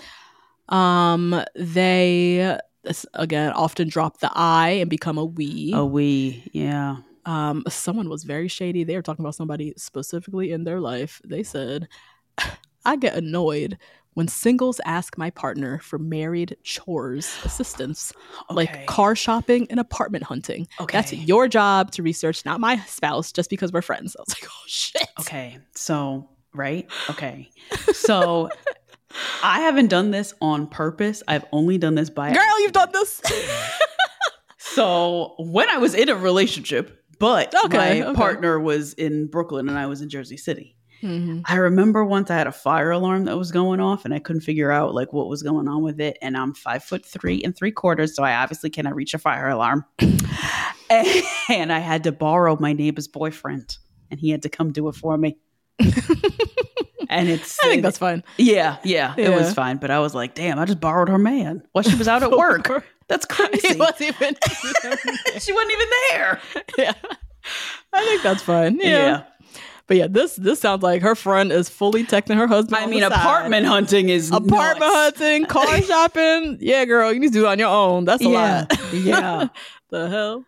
They again often drop the I and become a we. A we, yeah. Someone was very shady. They were talking about somebody specifically in their life. They said, I get annoyed when singles ask my partner for married chores assistance, like car shopping and apartment hunting. That's your job to research, not my spouse, just because we're friends. I was like, oh, shit. Okay. So, right? Okay. So I haven't done this on purpose. I've only done this by Girl, you've done this. So when I was in a relationship, but my partner was in Brooklyn and I was in Jersey City. I remember once I had a fire alarm that was going off and I couldn't figure out like what was going on with it. And I'm 5'3" 3/4, so I obviously cannot reach a fire alarm. And I had to borrow my neighbor's boyfriend, and he had to come do it for me. And I think that's fine. Yeah, it was fine. But I was like, damn, I just borrowed her man while she was out at work. That's crazy. She wasn't even there. Yeah, I think that's fine. Yeah. But yeah, this sounds like her friend is fully texting her husband. I mean, apartment hunting is apartment hunting, car shopping. Yeah, girl, you need to do it on your own. That's a lot. Yeah. The hell.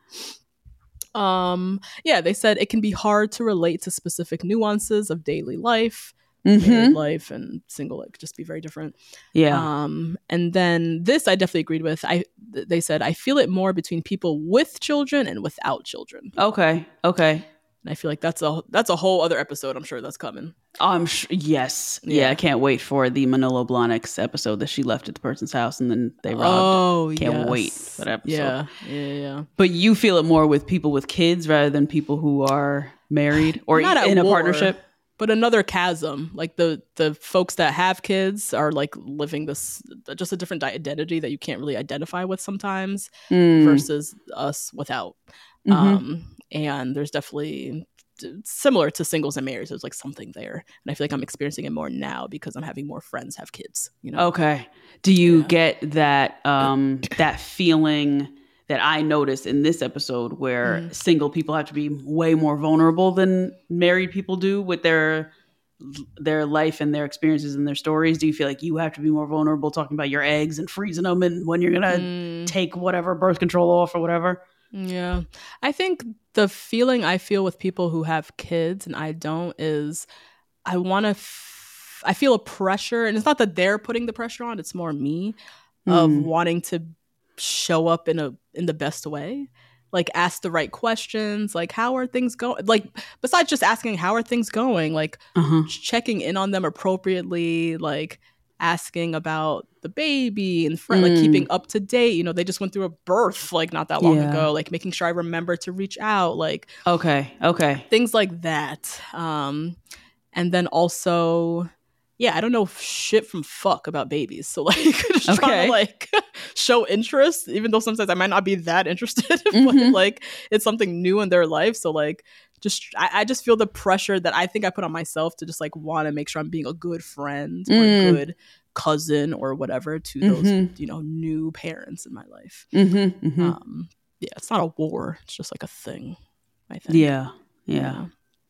They said it can be hard to relate to specific nuances of daily life. Married life and single life could just be very different. Yeah. And then this I definitely agreed with. They said I feel it more between people with children and without children. Okay. And I feel like that's a whole other episode. I'm sure that's coming. I'm sure. Yes. Yeah. I can't wait for the Manolo Blahniks episode that she left at the person's house and then they robbed. Can't wait for that episode. Yeah. But you feel it more with people with kids rather than people who are married or not in a war, partnership. But another chasm, like the folks that have kids are like living this just a different identity that you can't really identify with sometimes versus us without. And there's definitely similar to singles and marriage. There's like something there, and I feel like I'm experiencing it more now because I'm having more friends have kids. You know? Okay. Do you get that that feeling that I noticed in this episode where single people have to be way more vulnerable than married people do with their life and their experiences and their stories? Do you feel like you have to be more vulnerable talking about your eggs and freezing them and when you're going to take whatever birth control off or whatever? Yeah. I think the feeling I feel with people who have kids and I don't is I want to I feel a pressure, and it's not that they're putting the pressure on, it's more me of wanting to show up in the best way, like ask the right questions, like how are things going, like besides just asking how are things going, like checking in on them appropriately, like asking about the baby and like keeping up to date. You know, they just went through a birth like not that long ago, like making sure I remember to reach out, like okay things like that. And then also, yeah, I don't know shit from fuck about babies. So like just trying to like show interest, even though sometimes I might not be that interested, but like it's something new in their life. So like I just feel the pressure that I think I put on myself to just like want to make sure I'm being a good friend or a good cousin or whatever to those, you know, new parents in my life. Yeah, it's not a war. It's just like a thing, I think. Yeah.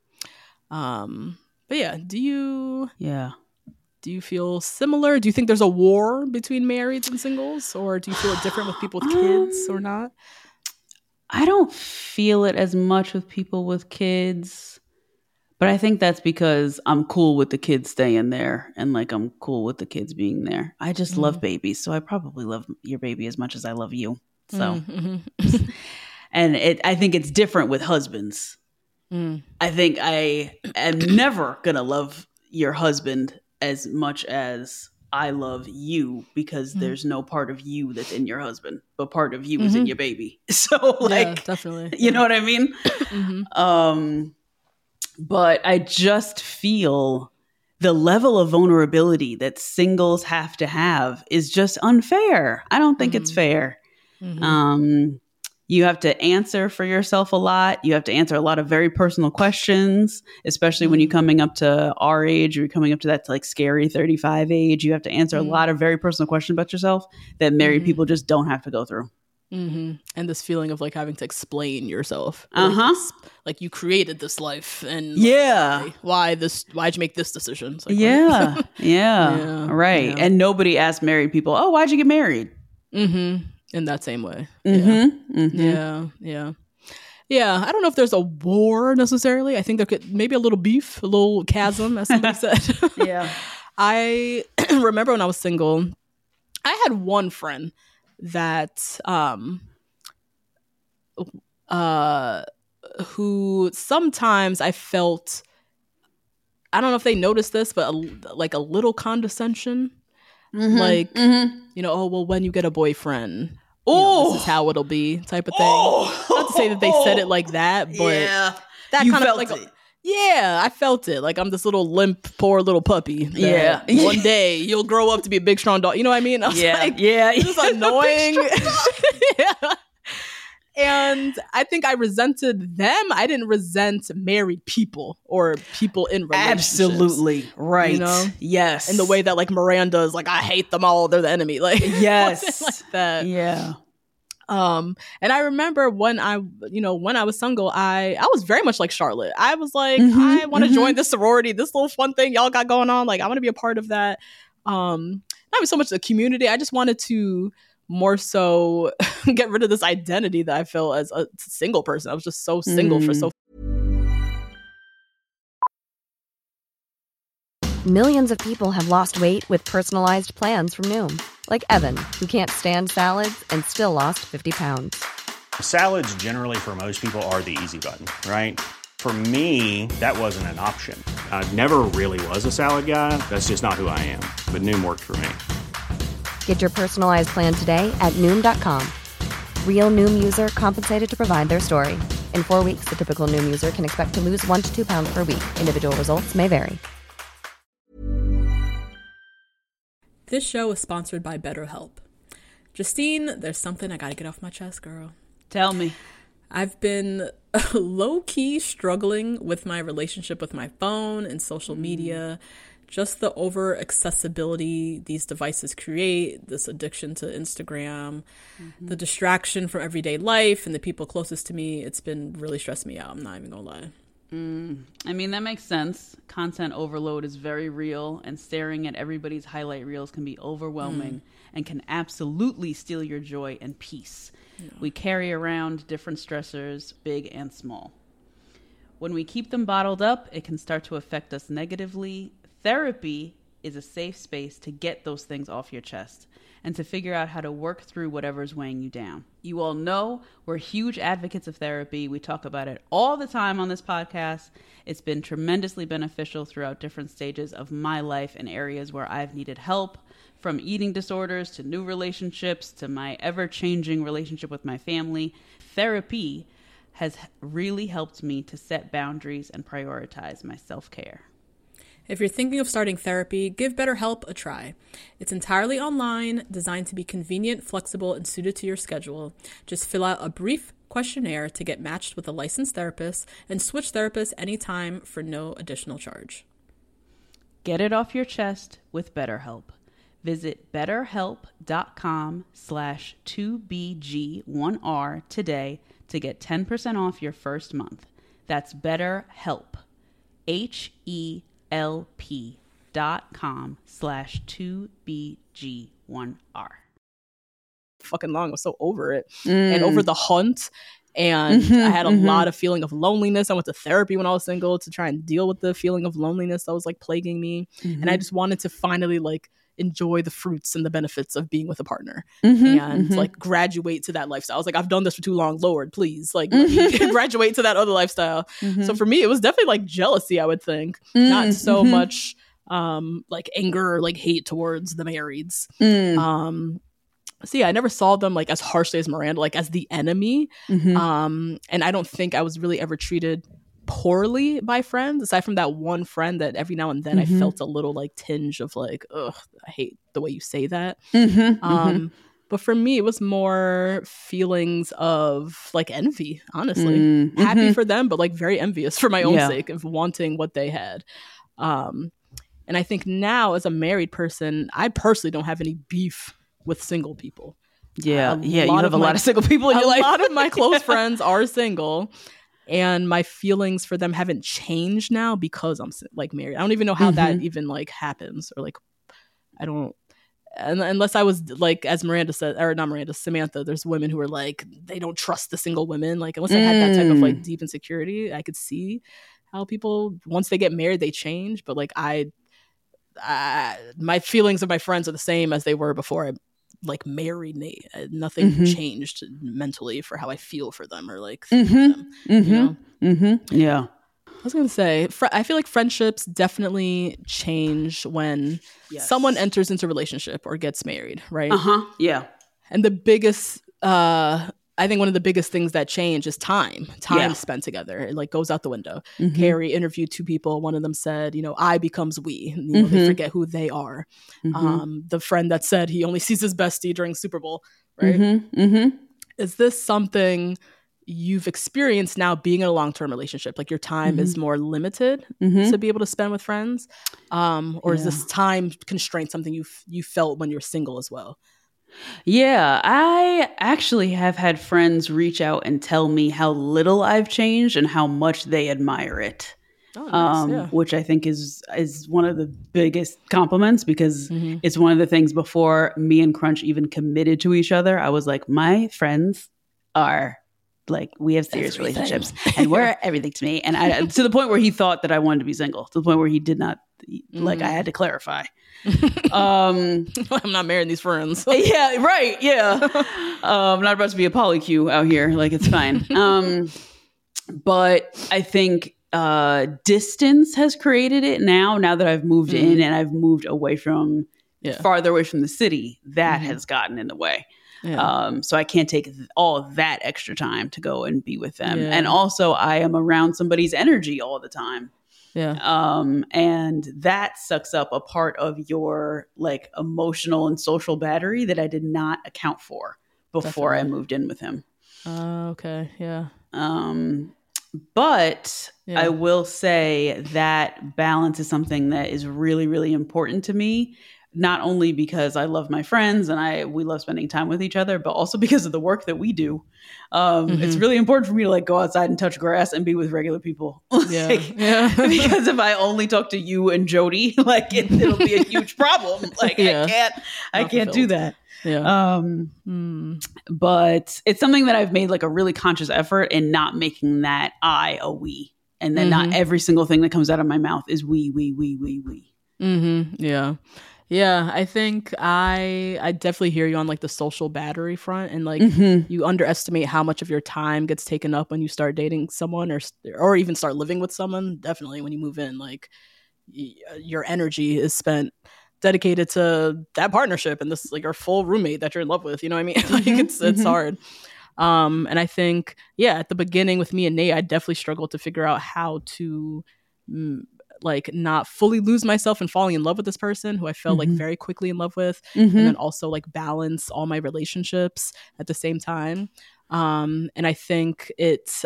But yeah, do you feel similar? Do you think there's a war between marrieds and singles, or do you feel it different with people with kids or not? I don't feel it as much with people with kids, but I think that's because I'm cool with the kids staying there and like I'm cool with the kids being there. I just love babies, so I probably love your baby as much as I love you. So, and I think it's different with husbands. I think I am never gonna love your husband as much as I love you, because there's no part of you that's in your husband, but part of you is in your baby. So like, yeah, definitely, you know what I mean? But I just feel the level of vulnerability that singles have to have is just unfair. I don't think it's fair. You have to answer for yourself a lot. You have to answer a lot of very personal questions, especially when you're coming up to our age or you're coming up to that like scary 35 age. You have to answer a lot of very personal questions about yourself that married people just don't have to go through. And this feeling of like having to explain yourself. Like you created this life and why'd you make this decision? It's like, right. And nobody asked married people, oh, why'd you get married? In that same way. Yeah, I don't know if there's a war necessarily. I think there could maybe a little beef, a little chasm, as somebody said. I remember when I was single, I had one friend that who sometimes I felt, I don't know if they noticed this, but like a little condescension. Like, you know, oh, well, when you get a boyfriend, this is how it'll be type of thing. Not to say that they said it like that, but that you kind felt of like, it. Yeah, I felt it. Like I'm this little limp, poor little puppy. One day you'll grow up to be a big, strong dog. You know what I mean? I was like, it's just annoying. And I think I resented them. I didn't resent married people or people in relationships. Absolutely. Right. You know? Yes. In the way that like Miranda is like, I hate them all. They're the enemy. Like, yes. like that. Yeah. And I remember when I was single, I was very much like Charlotte. I was like, I want to join this sorority, this little fun thing y'all got going on. Like, I want to be a part of that. Not even so much the community. I just wanted to more so get rid of this identity that I felt as a single person. I was just so single for so. Millions of people have lost weight with personalized plans from Noom. Like Evan, who can't stand salads and still lost 50 pounds. Salads generally for most people are the easy button, right? For me, that wasn't an option. I never really was a salad guy. That's just not who I am. But Noom worked for me. Get your personalized plan today at Noom.com. Real Noom user compensated to provide their story. In 4 weeks, the typical Noom user can expect to lose 1 to 2 pounds per week. Individual results may vary. This show is sponsored by BetterHelp. Justine, there's something I gotta get off my chest, girl. Tell me. I've been low-key struggling with my relationship with my phone and social media. Just the over-accessibility these devices create, this addiction to Instagram, the distraction from everyday life and the people closest to me, it's been really stressing me out. I'm not even gonna lie. I mean, that makes sense. Content overload is very real, and staring at everybody's highlight reels can be overwhelming and can absolutely steal your joy and peace. We carry around different stressors, big and small. When we keep them bottled up, it can start to affect us negatively. Therapy is a safe space to get those things off your chest and to figure out how to work through whatever's weighing you down. You all know we're huge advocates of therapy. We talk about it all the time on this podcast. It's been tremendously beneficial throughout different stages of my life and areas where I've needed help, from eating disorders to new relationships to my ever-changing relationship with my family. Therapy has really helped me to set boundaries and prioritize my self-care. If you're thinking of starting therapy, give BetterHelp a try. It's entirely online, designed to be convenient, flexible, and suited to your schedule. Just fill out a brief questionnaire to get matched with a licensed therapist and switch therapists anytime for no additional charge. Get it off your chest with BetterHelp. Visit betterhelp.com/2BG1R today to get 10% off your first month. That's BetterHelp. HELP.com/2BG1R. Fucking long. I was so over it. And over the hunt. And I had a lot of feeling of loneliness. I went to therapy when I was single to try and deal with the feeling of loneliness that was like plaguing me. And I just wanted to finally like enjoy the fruits and the benefits of being with a partner and like graduate to that lifestyle. I was like, I've done this for too long. Lord, please, like let me graduate to that other lifestyle. So for me, it was definitely like jealousy, I would think. Not so much like anger or like hate towards the marrieds. So yeah, I never saw them like as harshly as Miranda, like as the enemy. And I don't think I was really ever treated poorly by friends, aside from that one friend that every now and then I felt a little like tinge of like, ugh, I hate the way you say that. But for me, it was more feelings of like envy, honestly. Happy for them, but like very envious for my own sake of wanting what they had. And I think now as a married person, I personally don't have any beef with single people. You have a lot of single people in your life. A lot of my close friends are single, and my feelings for them haven't changed now because I'm like married. I don't even know how that even like happens, or like I don't. Unless I was like, as Miranda said, or not Miranda, Samantha, there's women who are like, they don't trust the single women. Like, unless I had that type of like deep insecurity, I could see how people, once they get married, they change. But like my feelings of my friends are the same as they were before I like married Nate. Nothing changed mentally for how I feel for them or like think of them, you know? Yeah. I was going to say, I feel like friendships definitely change when someone enters into a relationship or gets married, right? Yeah. And the biggest, I think one of the biggest things that change is time spent together. It like goes out the window. Carrie interviewed two people. One of them said, you know, I becomes we. You know, they forget who they are. The friend that said he only sees his bestie during Super Bowl, right? Is this something you've experienced now being in a long-term relationship? Like your time is more limited to be able to spend with friends? Or is this time constraint something you felt when you're single as well? Yeah, I actually have had friends reach out and tell me how little I've changed and how much they admire it. Oh, nice. Which I think is one of the biggest compliments, because it's one of the things before me and Crunch even committed to each other. I was like, my friends are like, we have serious relationships and we're everything to me. And I, to the point where he thought that I wanted to be single, to the point where he did not, like I had to clarify. I'm not marrying these friends. Yeah, right. Yeah. I'm not about to be a polycule out here. Like, it's fine. But I think distance has created it now that I've moved in and I've moved away from farther away from the city. That has gotten in the way. Yeah. So I can't take all of that extra time to go and be with them. Yeah. And also I am around somebody's energy all the time. Yeah. And that sucks up a part of your like emotional and social battery that I did not account for before I moved in with him. Okay. Yeah. But I will say that balance is something that is really, really important to me. Not only because I love my friends and we love spending time with each other, but also because of the work that we do. It's really important for me to like go outside and touch grass and be with regular people. Because if I only talk to you and Jody, like it'll be a huge problem. Like I can't do that. Yeah. But it's something that I've made like a really conscious effort in not making that I a we, and then not every single thing that comes out of my mouth is we. Yeah. Yeah, I think I definitely hear you on like the social battery front, and like you underestimate how much of your time gets taken up when you start dating someone or even start living with someone. Definitely when you move in, like your energy is spent dedicated to that partnership and this like your full roommate that you're in love with. You know what I mean? Like it's hard. And I think at the beginning with me and Nate, I definitely struggled to figure out how to like not fully lose myself in falling in love with this person who I fell like very quickly in love with, and then also like balance all my relationships at the same time. And I think it's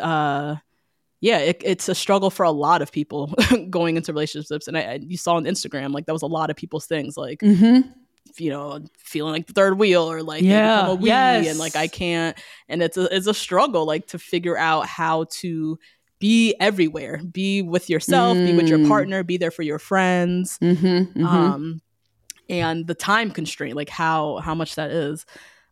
it's a struggle for a lot of people going into relationships. And you saw on Instagram, like that was a lot of people's things, like you know, feeling like the third wheel, or like become a we, and like I can't. And it's a struggle, like to figure out how to be everywhere, be with yourself, be with your partner, be there for your friends, and the time constraint, like how much that is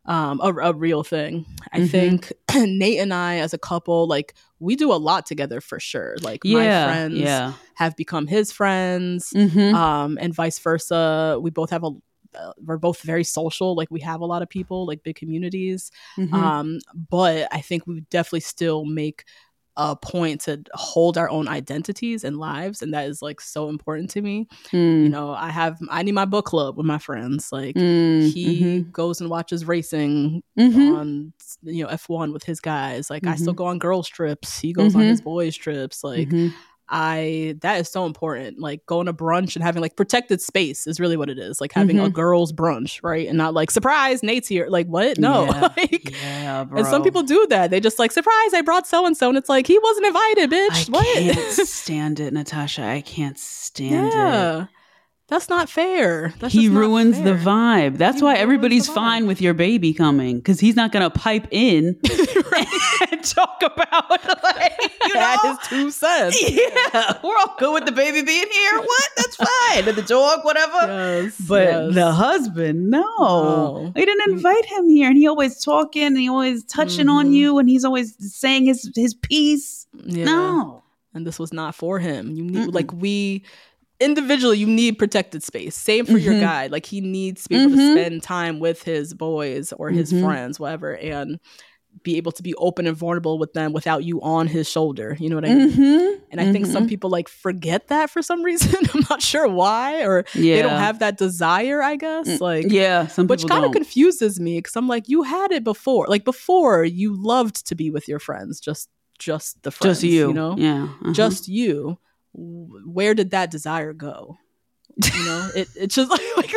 a real thing. I think Nate and I as a couple, like we do a lot together for sure. Like my friends have become his friends, and vice versa. We both have we're both very social. Like we have a lot of people, like big communities. But I think we definitely still make a point to hold our own identities and lives, and that is like so important to me. You know, I need my book club with my friends. Like he goes and watches racing on, you know, F1 with his guys. Like I still go on girls trips, he goes on his boys trips. Like that is so important. Like going to brunch and having like protected space is really what it is. Like having a girls brunch, right? And not like, surprise, Nate's here. Like what? No. Bro. And some people do that. They just like, surprise, I brought so-and-so. And it's like, he wasn't invited, bitch. I can't stand it, Natasha. I can't stand it. That's not fair. He ruins the vibe. That's why everybody's fine with your baby coming, because he's not going to pipe in and talk about, like, you know, his 2 cents. Yeah, we're all good with the baby being here. What? That's fine. And the dog, whatever. But the husband, no. We didn't invite him here. And he always talking, and he always touching on you, and he's always saying his piece. Yeah. No. And this was not for him. You need, like, individually, you need protected space. Same for your guy. Like he needs to be able to spend time with his boys or his friends, whatever, and be able to be open and vulnerable with them without you on his shoulder. You know what I mean? And I think some people like forget that for some reason. I'm not sure why, or they don't have that desire, I guess. Like, some which kind of confuses me, because I'm like, you had it before. Like before, you loved to be with your friends, just the friends, just you know? Just you. Where did that desire go? You know, it's just like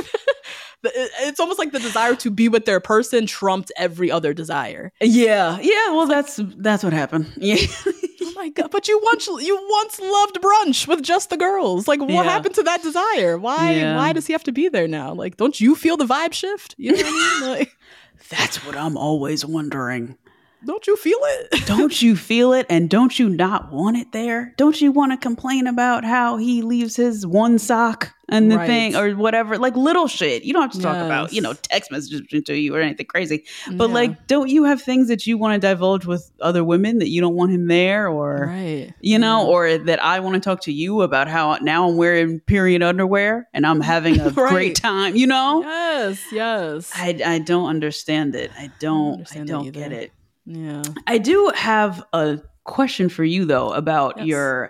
it's almost like the desire to be with their person trumped every other desire. Well, that's what happened. Oh my god! But you once loved brunch with just the girls. Like, what happened to that desire? Why does he have to be there now? Like, don't you feel the vibe shift? You know what I mean? Like, that's what I'm always wondering. Don't you feel it? Don't you feel it? And don't you not want it there? Don't you want to complain about how he leaves his one sock and the thing or whatever? Like little shit. You don't have to talk about, you know, text messages to you or anything crazy. But like, don't you have things that you want to divulge with other women that you don't want him there? Or, you know, or that I want to talk to you about how now I'm wearing period underwear and I'm having a great time, you know? Yes. I don't understand it. I don't get it. Yeah. I do have a question for you though about your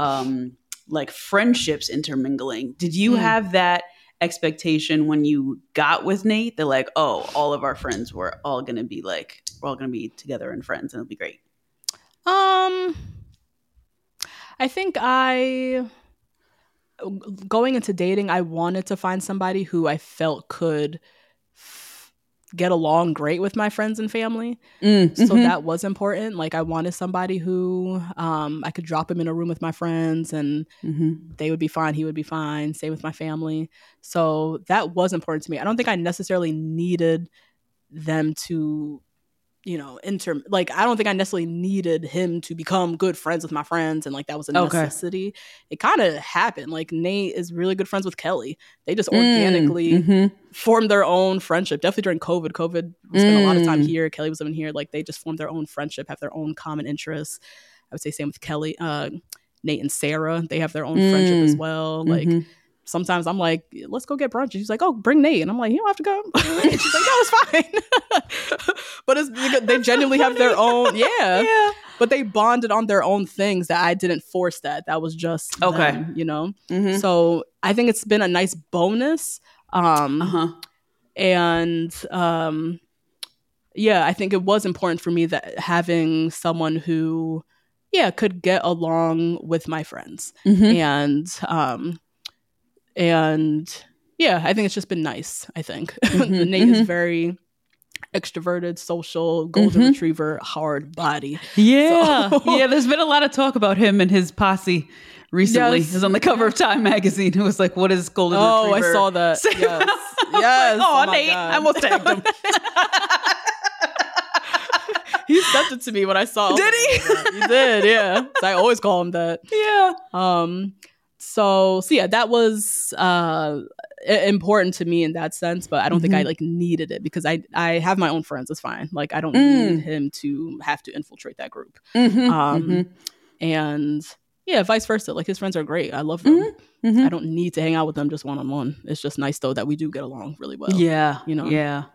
like friendships intermingling. Did you have that expectation when you got with Nate that like, oh, all of our friends were all going to be like, we're all going to be together and friends and it'll be great? I think going into dating, I wanted to find somebody who I felt could get along great with my friends and family. So that was important. Like I wanted somebody who I could drop him in a room with my friends and they would be fine, he would be fine, same with my family. So that was important to me. I don't think I necessarily needed them to, you know, like I don't think I necessarily needed him to become good friends with my friends, and like that was a necessity. It kind of happened. Like Nate is really good friends with Kelly. They just organically formed their own friendship. Definitely during COVID. We spent a lot of time here. Kelly was living here. Like they just formed their own friendship, have their own common interests. I would say same with Kelly, Nate and Sarah. They have their own friendship as well. Like sometimes I'm like, let's go get brunch. And she's like, oh, bring Nate. And I'm like, you don't have to come. And she's like, no, it's fine. But they genuinely have their own, but they bonded on their own things that I didn't force that. That was just them, you know? So I think it's been a nice bonus. And I think it was important for me that having someone who could get along with my friends. Mm-hmm. And yeah, I think it's just been nice. I think Nate is very extroverted, social, golden retriever, hard body. Yeah. Yeah, there's been a lot of talk about him and his posse recently. Yes. He was on the cover of Time magazine. It was like, what is golden retriever? I saw that. say Yes. about- Yes. Like, Oh my Nate, God. I almost tagged him. He sent it to me when I saw. Did he? He did. Yeah. So I always call him that. Yeah. So yeah, that was important to me in that sense, but I don't think I like needed it because I have my own friends. It's fine. Like I don't need him to have to infiltrate that group. And yeah, vice versa. Like his friends are great. I love them. I don't need to hang out with them just one-on-one. It's just nice though that we do get along really well. Yeah. You know? Yeah.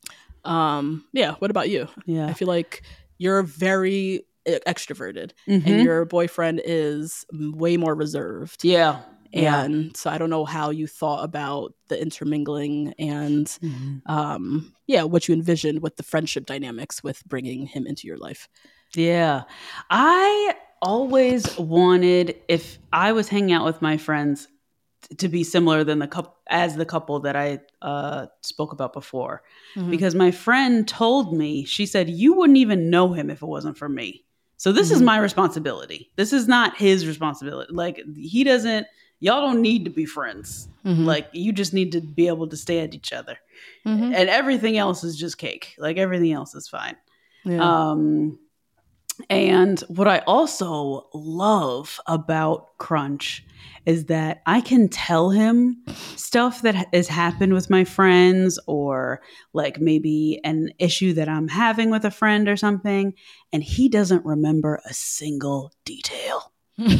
Yeah. What about you? Yeah. I feel like you're very extroverted and your boyfriend is way more reserved. Yeah. And so I don't know how you thought about the intermingling and what you envisioned with the friendship dynamics with bringing him into your life. Yeah. I always wanted, if I was hanging out with my friends, to be similar than the couple that I spoke about before. Because my friend told me, she said, you wouldn't even know him if it wasn't for me. So this is my responsibility. This is not his responsibility. Like y'all don't need to be friends. Like you just need to be able to stand each other. And everything else is just cake. Like everything else is fine. Yeah. And what I also love about Crunch is that I can tell him stuff that has happened with my friends or like maybe an issue that I'm having with a friend or something. And he doesn't remember a single detail.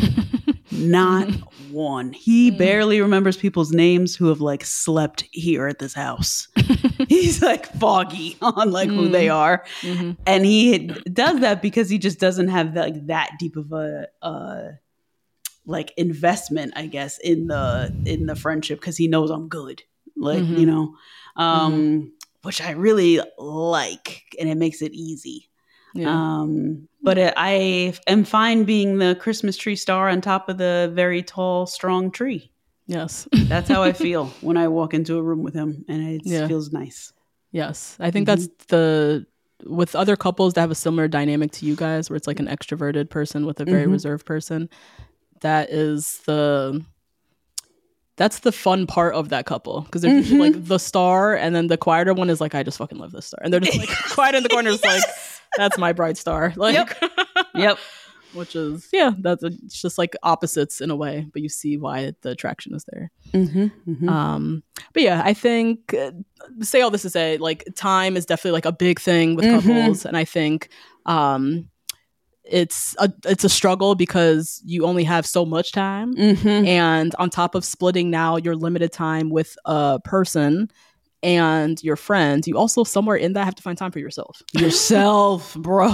Not one. He barely remembers people's names who have like slept here at this house. He's like foggy on like who they are. And he does that because he just doesn't have that deep of a like investment, I guess, in the friendship because he knows I'm good. Like, you know, which I really like, and it makes it easy. Yeah. But I am fine being the Christmas tree star on top of the very tall, strong tree. Yes. That's how I feel when I walk into a room with him, and it feels nice. Yes. I think that's with other couples that have a similar dynamic to you guys, where it's like an extroverted person with a very reserved person. That's the fun part of that couple. Because they're usually like the star, and then the quieter one is like, I just fucking love this star. And they're just like quiet in the corner, just like, that's my bright star. Like, Yep. Which is, it's just like opposites in a way, but you see why the attraction is there. But yeah, I think, say all this to say, like, time is definitely like a big thing with couples. And I think it's a struggle because you only have so much time. And on top of splitting now your limited time with a person and your friends, you also somewhere in that have to find time for yourself. Yourself, bro.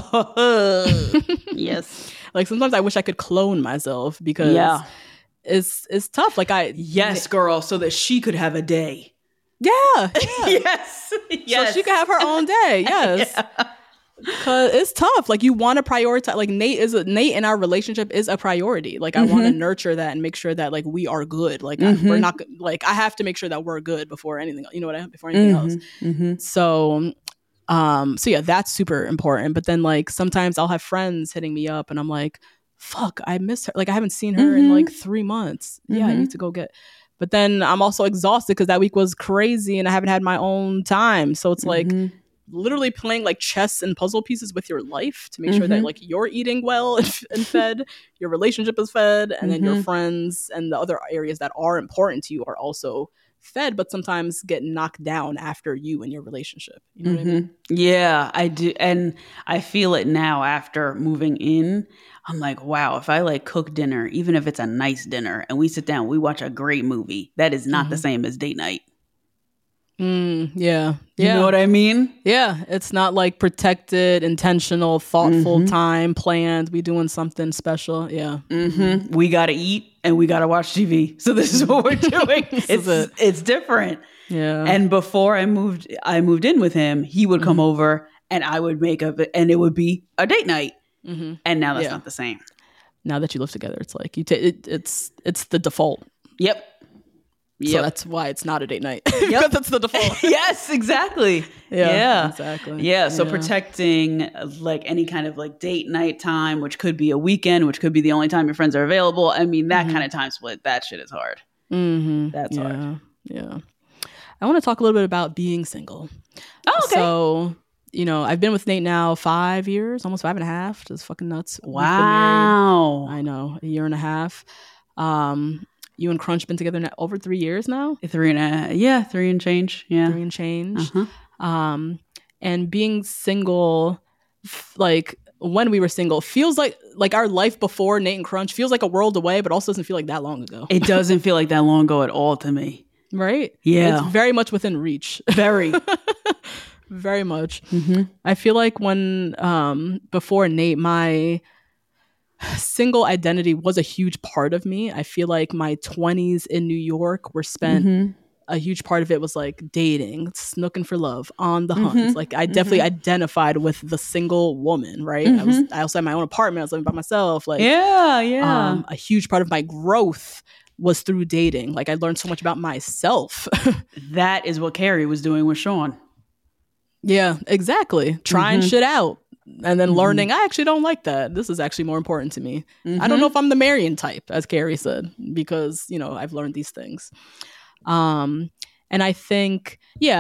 Yes. Like sometimes I wish I could clone myself because it's tough. Like yes, girl, so that she could have a day. Yeah. Yes. So she could have her own day. Yes. Because it's tough. Like you want to prioritize. Like Nate in our relationship is a priority. Like I want to nurture that and make sure that like we are good. Like we're not like I have to make sure that we're good before anything. You know what I mean? Before anything else. So yeah, that's super important. But then like sometimes I'll have friends hitting me up and I'm like, fuck, I miss her. Like I haven't seen her in like 3 months. Yeah, I need to go get. But then I'm also exhausted because that week was crazy and I haven't had my own time. So it's like literally playing like chess and puzzle pieces with your life to make sure that like you're eating well and fed, your relationship is fed, and then your friends and the other areas that are important to you are also fed, but sometimes get knocked down after you and your relationship. You know what I mean? Yeah, I do. And I feel it now after moving in. I'm like, wow, if I like cook dinner, even if it's a nice dinner, and we sit down, we watch a great movie, that is not the same as date night. Yeah. You know what I mean? Yeah. It's not like protected, intentional, thoughtful time planned. We doing something special. Yeah. We got to eat and we got to watch TV. So this is what we're doing. It's different. Yeah. And before I moved in with him, he would come over and I would make up and it would be a date night. And now that's not the same. Now that you live together, it's like you take it's the default. Yep. So that's why it's not a date night. Yep. That's the default. Yes, exactly. Yeah, exactly. Yeah. So protecting like any kind of like date night time, which could be a weekend, which could be the only time your friends are available. I mean, that kind of time split, that shit is hard. That's hard. Yeah. I want to talk a little bit about being single. Oh, okay. So, you know, I've been with Nate now 5 years, almost 5.5. Just fucking nuts. Wow. I know, a year and a half. You and Crunch been together now over 3 years now? 3.5. Yeah, 3 and change. Yeah. 3 and change. And being single, like when we were single, feels like our life before Nate and Crunch feels like a world away, but also doesn't feel like that long ago. It doesn't feel like that long ago at all to me. Right? Yeah. It's very much within reach. Very. Very much. I feel like when before Nate, my single identity was a huge part of me. I feel like my 20s in New York were spent, a huge part of it was like dating, snooking for love, on the hunt. Like I definitely identified with the single woman, right? I also had my own apartment. I was living by myself. Like a huge part of my growth was through dating. Like I learned so much about myself. That is what Carrie was doing with Sean. Yeah, exactly. Trying shit out. And then learning, I actually don't like that. This is actually more important to me. I don't know if I'm the Marion type, as Carrie said, because, you know, I've learned these things. And I think,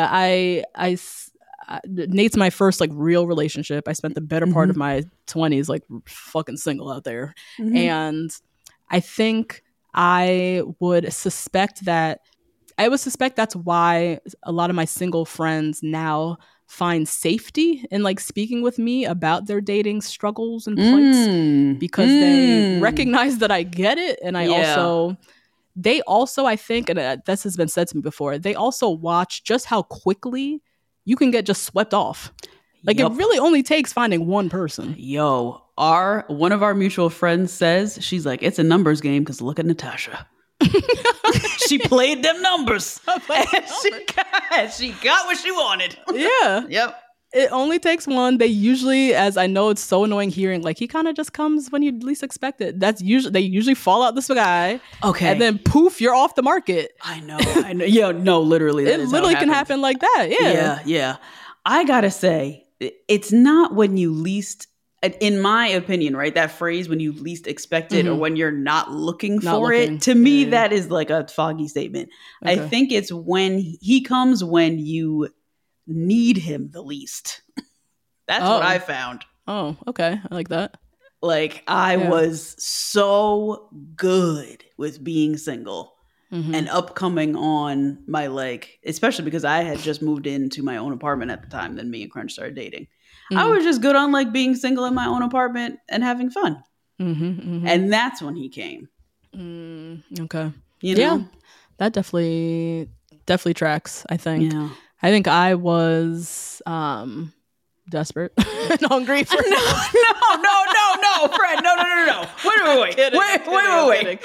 Nate's my first like real relationship. I spent the better part of my 20s like fucking single out there. And I think I would suspect that's why a lot of my single friends now find safety in like speaking with me about their dating struggles and plights because they recognize that I get it. And they also, I think, and this has been said to me before, they also watch just how quickly you can get just swept off. Like it really only takes finding one person. One of our mutual friends says, she's like, it's a numbers game because look at Natasha. She played them numbers. She got what she wanted. Yeah. Yep. It only takes one. They usually, as I know, it's so annoying hearing, like he kind of just comes when you least expect it. They usually fall out this guy. Okay. And then poof, you're off the market. I know. Yeah, no, literally. It literally can happen like that. Yeah. I gotta say, it's not when you least, in my opinion, right? That phrase, when you least expect it or when you're not looking for it, to me, that is like a foggy statement. Okay. I think it's when he comes when you need him the least. That's what I found. Oh, okay. I like that. Like I was so good with being single and upcoming on my like, especially because I had just moved into my own apartment at the time that me and Crunch started dating. I was just good on like being single in my own apartment and having fun. And that's when he came. Okay. You know? Yeah. That definitely tracks, I think. Yeah. I think I was desperate and hungry for no, Fred. No. Wait.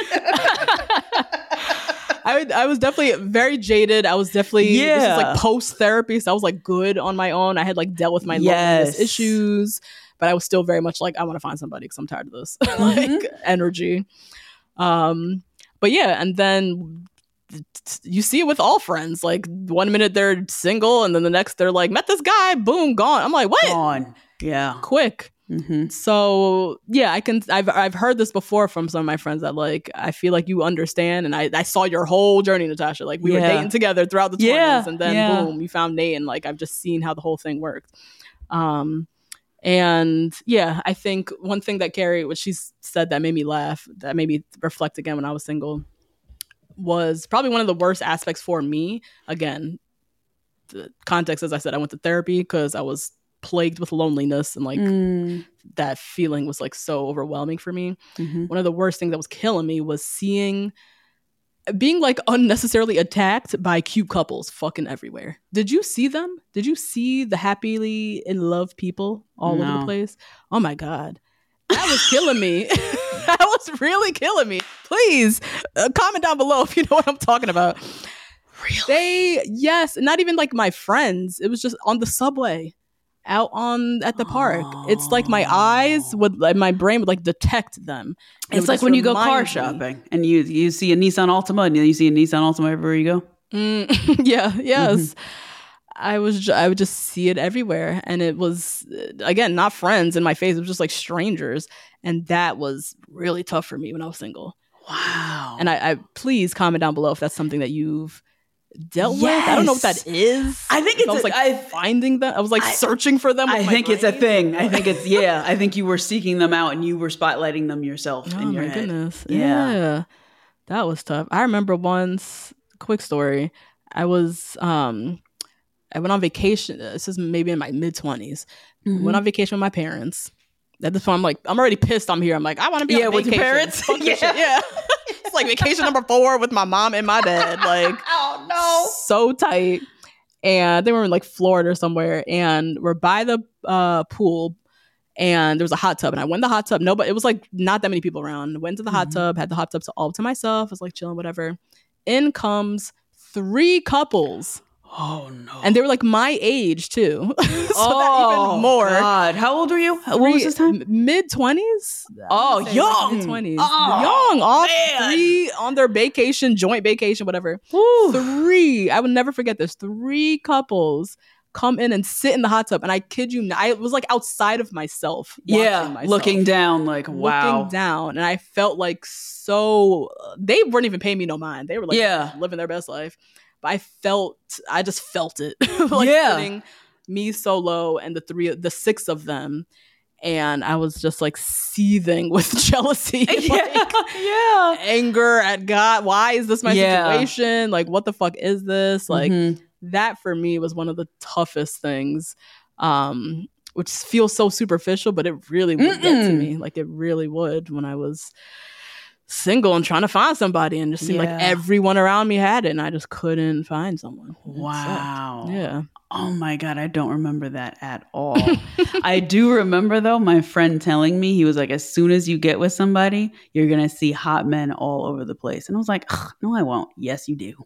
I was definitely very jaded. I was definitely this was like post therapy, so I was like good on my own. I had like dealt with my loneliness issues, but I was still very much like I want to find somebody because I'm tired of this like energy. But yeah, and then you see it with all friends. Like 1 minute they're single, and then the next they're like met this guy, boom, gone. I'm like, what? Gone. Yeah, quick. So yeah, I've heard this before from some of my friends that like I feel like you understand, and I saw your whole journey, Natasha. Like we were dating together throughout the 20s, and then boom, you found Nate, and like I've just seen how the whole thing worked. And yeah, I think one thing that Carrie, what she said that made me laugh, that made me reflect again when I was single, was probably one of the worst aspects for me. Again, the context, as I said, I went to therapy because I was plagued with loneliness, and like that feeling was like so overwhelming for me. One of the worst things that was killing me was being like unnecessarily attacked by cute couples fucking everywhere. Did you see them? Did you see the happily in love people all over the place? Oh my God. That was killing me. That was really killing me. Please comment down below if you know what I'm talking about. Really? Not even like my friends. It was just on the subway. out at the park. It's like my eyes my brain would like detect them. It's like when you go car shopping and you see a Nissan Altima and you see a Nissan Altima everywhere you go. Yeah. Yes. I would just see it everywhere, and it was, again, not friends in my face. It was just like strangers, and that was really tough for me when I was single. Wow. And I please comment down below if that's something that you've dealt with. I don't know what that is. I think it's I was like finding them. I was like searching for them. I think it's a thing. I think it's I think you were seeking them out and you were spotlighting them yourself in your head. Oh my goodness. Yeah. That was tough. I remember once, quick story. I went on vacation. This is maybe in my mid-20s. Went on vacation with my parents. At this point, I'm like, I'm already pissed I'm here. I'm like, I want to be on vacation. With your parents? Yeah. It's like vacation number 4 with my mom in my bed. Like, oh, no. So tight. And they were in like Florida or somewhere. And we're by the pool. And there was a hot tub. And I went in the hot tub. It was like not that many people around. Went to the hot tub. Had the hot tub all to myself. I was like chilling, whatever. In comes 3 couples. Oh no! And they were like my age too, so that even more. God, how old were you? What was this time? Mid-20s. Oh, young. Mid-20s. Young. All 3 on their vacation, joint vacation, whatever. Woo. 3. I would never forget this. 3 couples come in and sit in the hot tub, and I kid you not, I was like outside of myself. Looking down, like wow, looking down, and I felt like they weren't even paying me no mind. They were like living their best life. But I just felt it. Putting me solo and the 6 of them. And I was just like seething with jealousy. Anger at God. Why is this my situation? Like, what the fuck is this? Like, that for me was one of the toughest things, which feels so superficial, but it really would get to me. Like, it really would when I was single and trying to find somebody, and just seemed like everyone around me had it, and I just couldn't find someone. Wow. Yeah. Oh my God, I don't remember that at all. I do remember though my friend telling me, he was like, as soon as you get with somebody, you're gonna see hot men all over the place. And I was like, no, I won't. Yes, you do.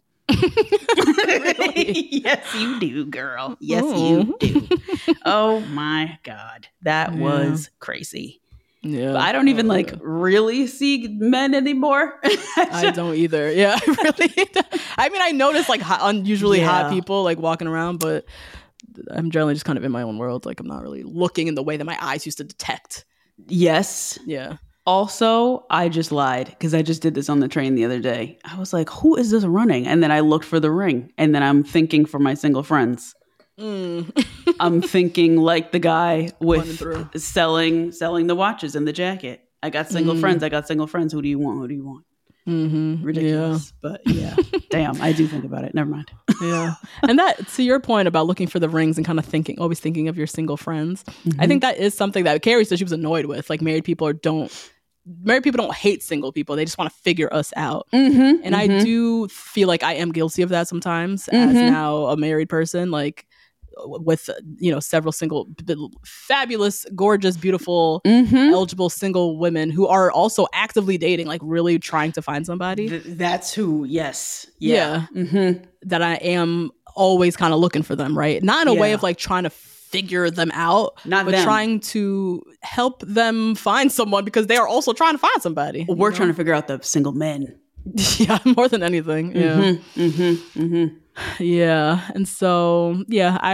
Really? Yes, you do, girl. Yes, you do. Oh my God, that was crazy. Yeah, but I don't even really see men anymore. I don't either. Yeah, I really don't. I mean, I notice like unusually hot people like walking around, but I'm generally just kind of in my own world. Like, I'm not really looking in the way that my eyes used to detect. Yes. Yeah. Also, I just lied because I just did this on the train the other day. I was like, who is this running? And then I looked for the ring, and then I'm thinking for my single friends. I'm thinking like the guy with selling the watches and the jacket. I got single friends. Who do you want? Ridiculous. But yeah, damn, I do think about it. Never mind. Yeah. And that, to your point about looking for the rings and kind of always thinking of your single friends, I think that is something that Carrie said she was annoyed with. Like, married people don't hate single people. They just want to figure us out. And I do feel like I am guilty of that sometimes as now a married person, like with, several single, fabulous, gorgeous, beautiful, eligible single women who are also actively dating, like really trying to find somebody. That's who, yes. Yeah. That I am always kind of looking for them, right? Not in a way of like trying to figure them out, but trying to help them find someone because they are also trying to find somebody. We're trying to figure out the single men. Yeah, more than anything. Yeah. Yeah. And so,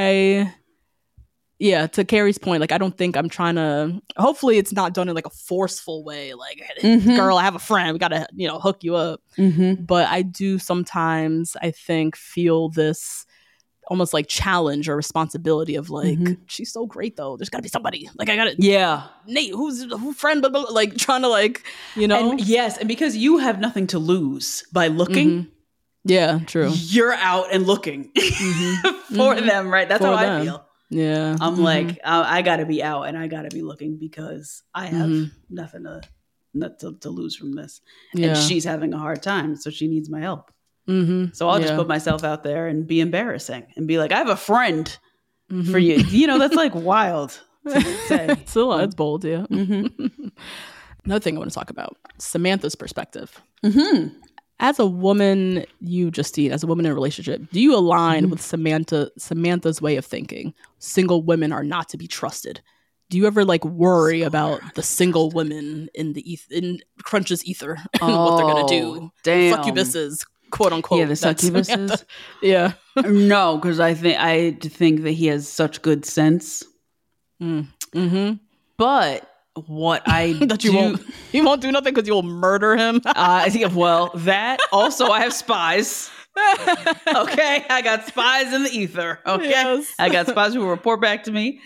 to Carrie's point, like, I don't think I'm trying to, hopefully it's not done in like a forceful way. Like, girl, I have a friend, we got to, hook you up. But I do sometimes, I think, feel this almost like challenge or responsibility of like, she's so great though. There's gotta be somebody. Like, I gotta, Nate, who's friend, blah, blah, blah, like trying to like, And yes, and because you have nothing to lose by looking. Yeah, true. You're out and looking for them, right? That's how I feel. Yeah. I'm like, I gotta be out and I gotta be looking because I have nothing to lose from this. And she's having a hard time, so she needs my help. So I'll just put myself out there and be embarrassing and be like, I have a friend for you. That's like wild to say. It's bold, yeah. Another thing I want to talk about, Samantha's perspective. As a woman, Justine, as a woman in a relationship, do you align with Samantha's way of thinking? Single women are not to be trusted. Do you ever like worry about the single women in Crunch's ether and what they're gonna do? Damn. Succubuses, quote unquote. Yeah, the succubuses. Yeah. No, because I think that he has such good sense. Mm-hmm. But what I that he won't do nothing because you'll murder him. Well, that also I have spies. Okay, I got spies in the ether. Okay, yes. I got spies who will report back to me.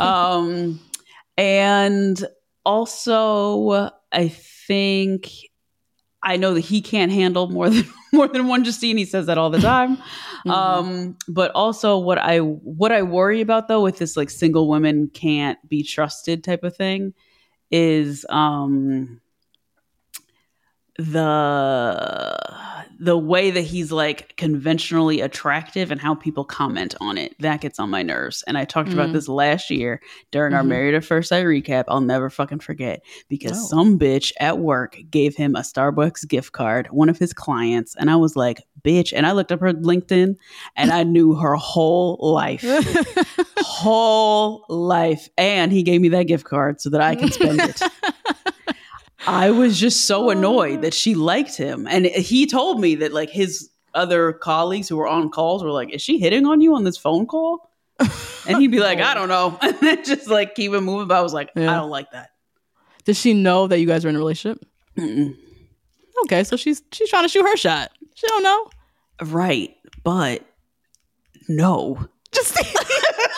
And also, I think I know that he can't handle more than one Justine. He says that all the time. But also, what I worry about though with this like single women can't be trusted type of thing is the way that he's like conventionally attractive and how people comment on it. That gets on my nerves. And I talked about this last year during our Married at First Sight recap. I'll never fucking forget because some bitch at work gave him a Starbucks gift card, one of his clients. And I was like, bitch. And I looked up her LinkedIn and I knew her whole life. Whole life. And he gave me that gift card so that I could spend it. I was just so annoyed that she liked him. And he told me that like his other colleagues who were on calls were like, is she hitting on you on this phone call? And he'd be like, I don't know. And then just like keep it moving. But I was like, I don't like that. Does she know that you guys are in a relationship? Mm-mm. Okay, so she's trying to shoot her shot. She don't know. Right. But no. Just trying to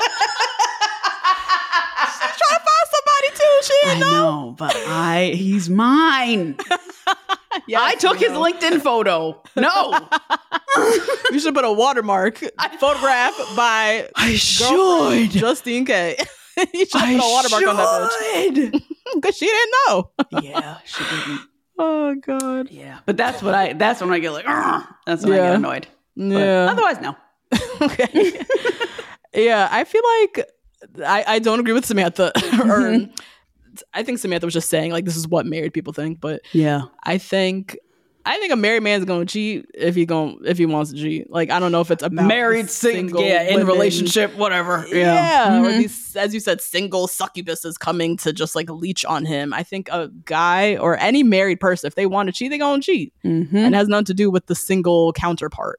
find somebody too. She didn't know. But he's mine. Yes, I took his LinkedIn photo. No. You should put a watermark. Photograph by Justine K. You should put a watermark on that bitch. Because she didn't know. Yeah, she didn't. Oh God. Yeah. But that's when I get like, that's when I get annoyed. Yeah. But otherwise, no. Okay. Yeah, I feel like I don't agree with Samantha. Or I think Samantha was just saying like this is what married people think, but yeah, I think a married man's gonna cheat if he wants to cheat. Like I don't know if it's about married single, in relationship, whatever. Yeah. Or these, as you said, single succubuses coming to just like leech on him. I think a guy or any married person, if they want to cheat, they gonna cheat, and it has nothing to do with the single counterpart.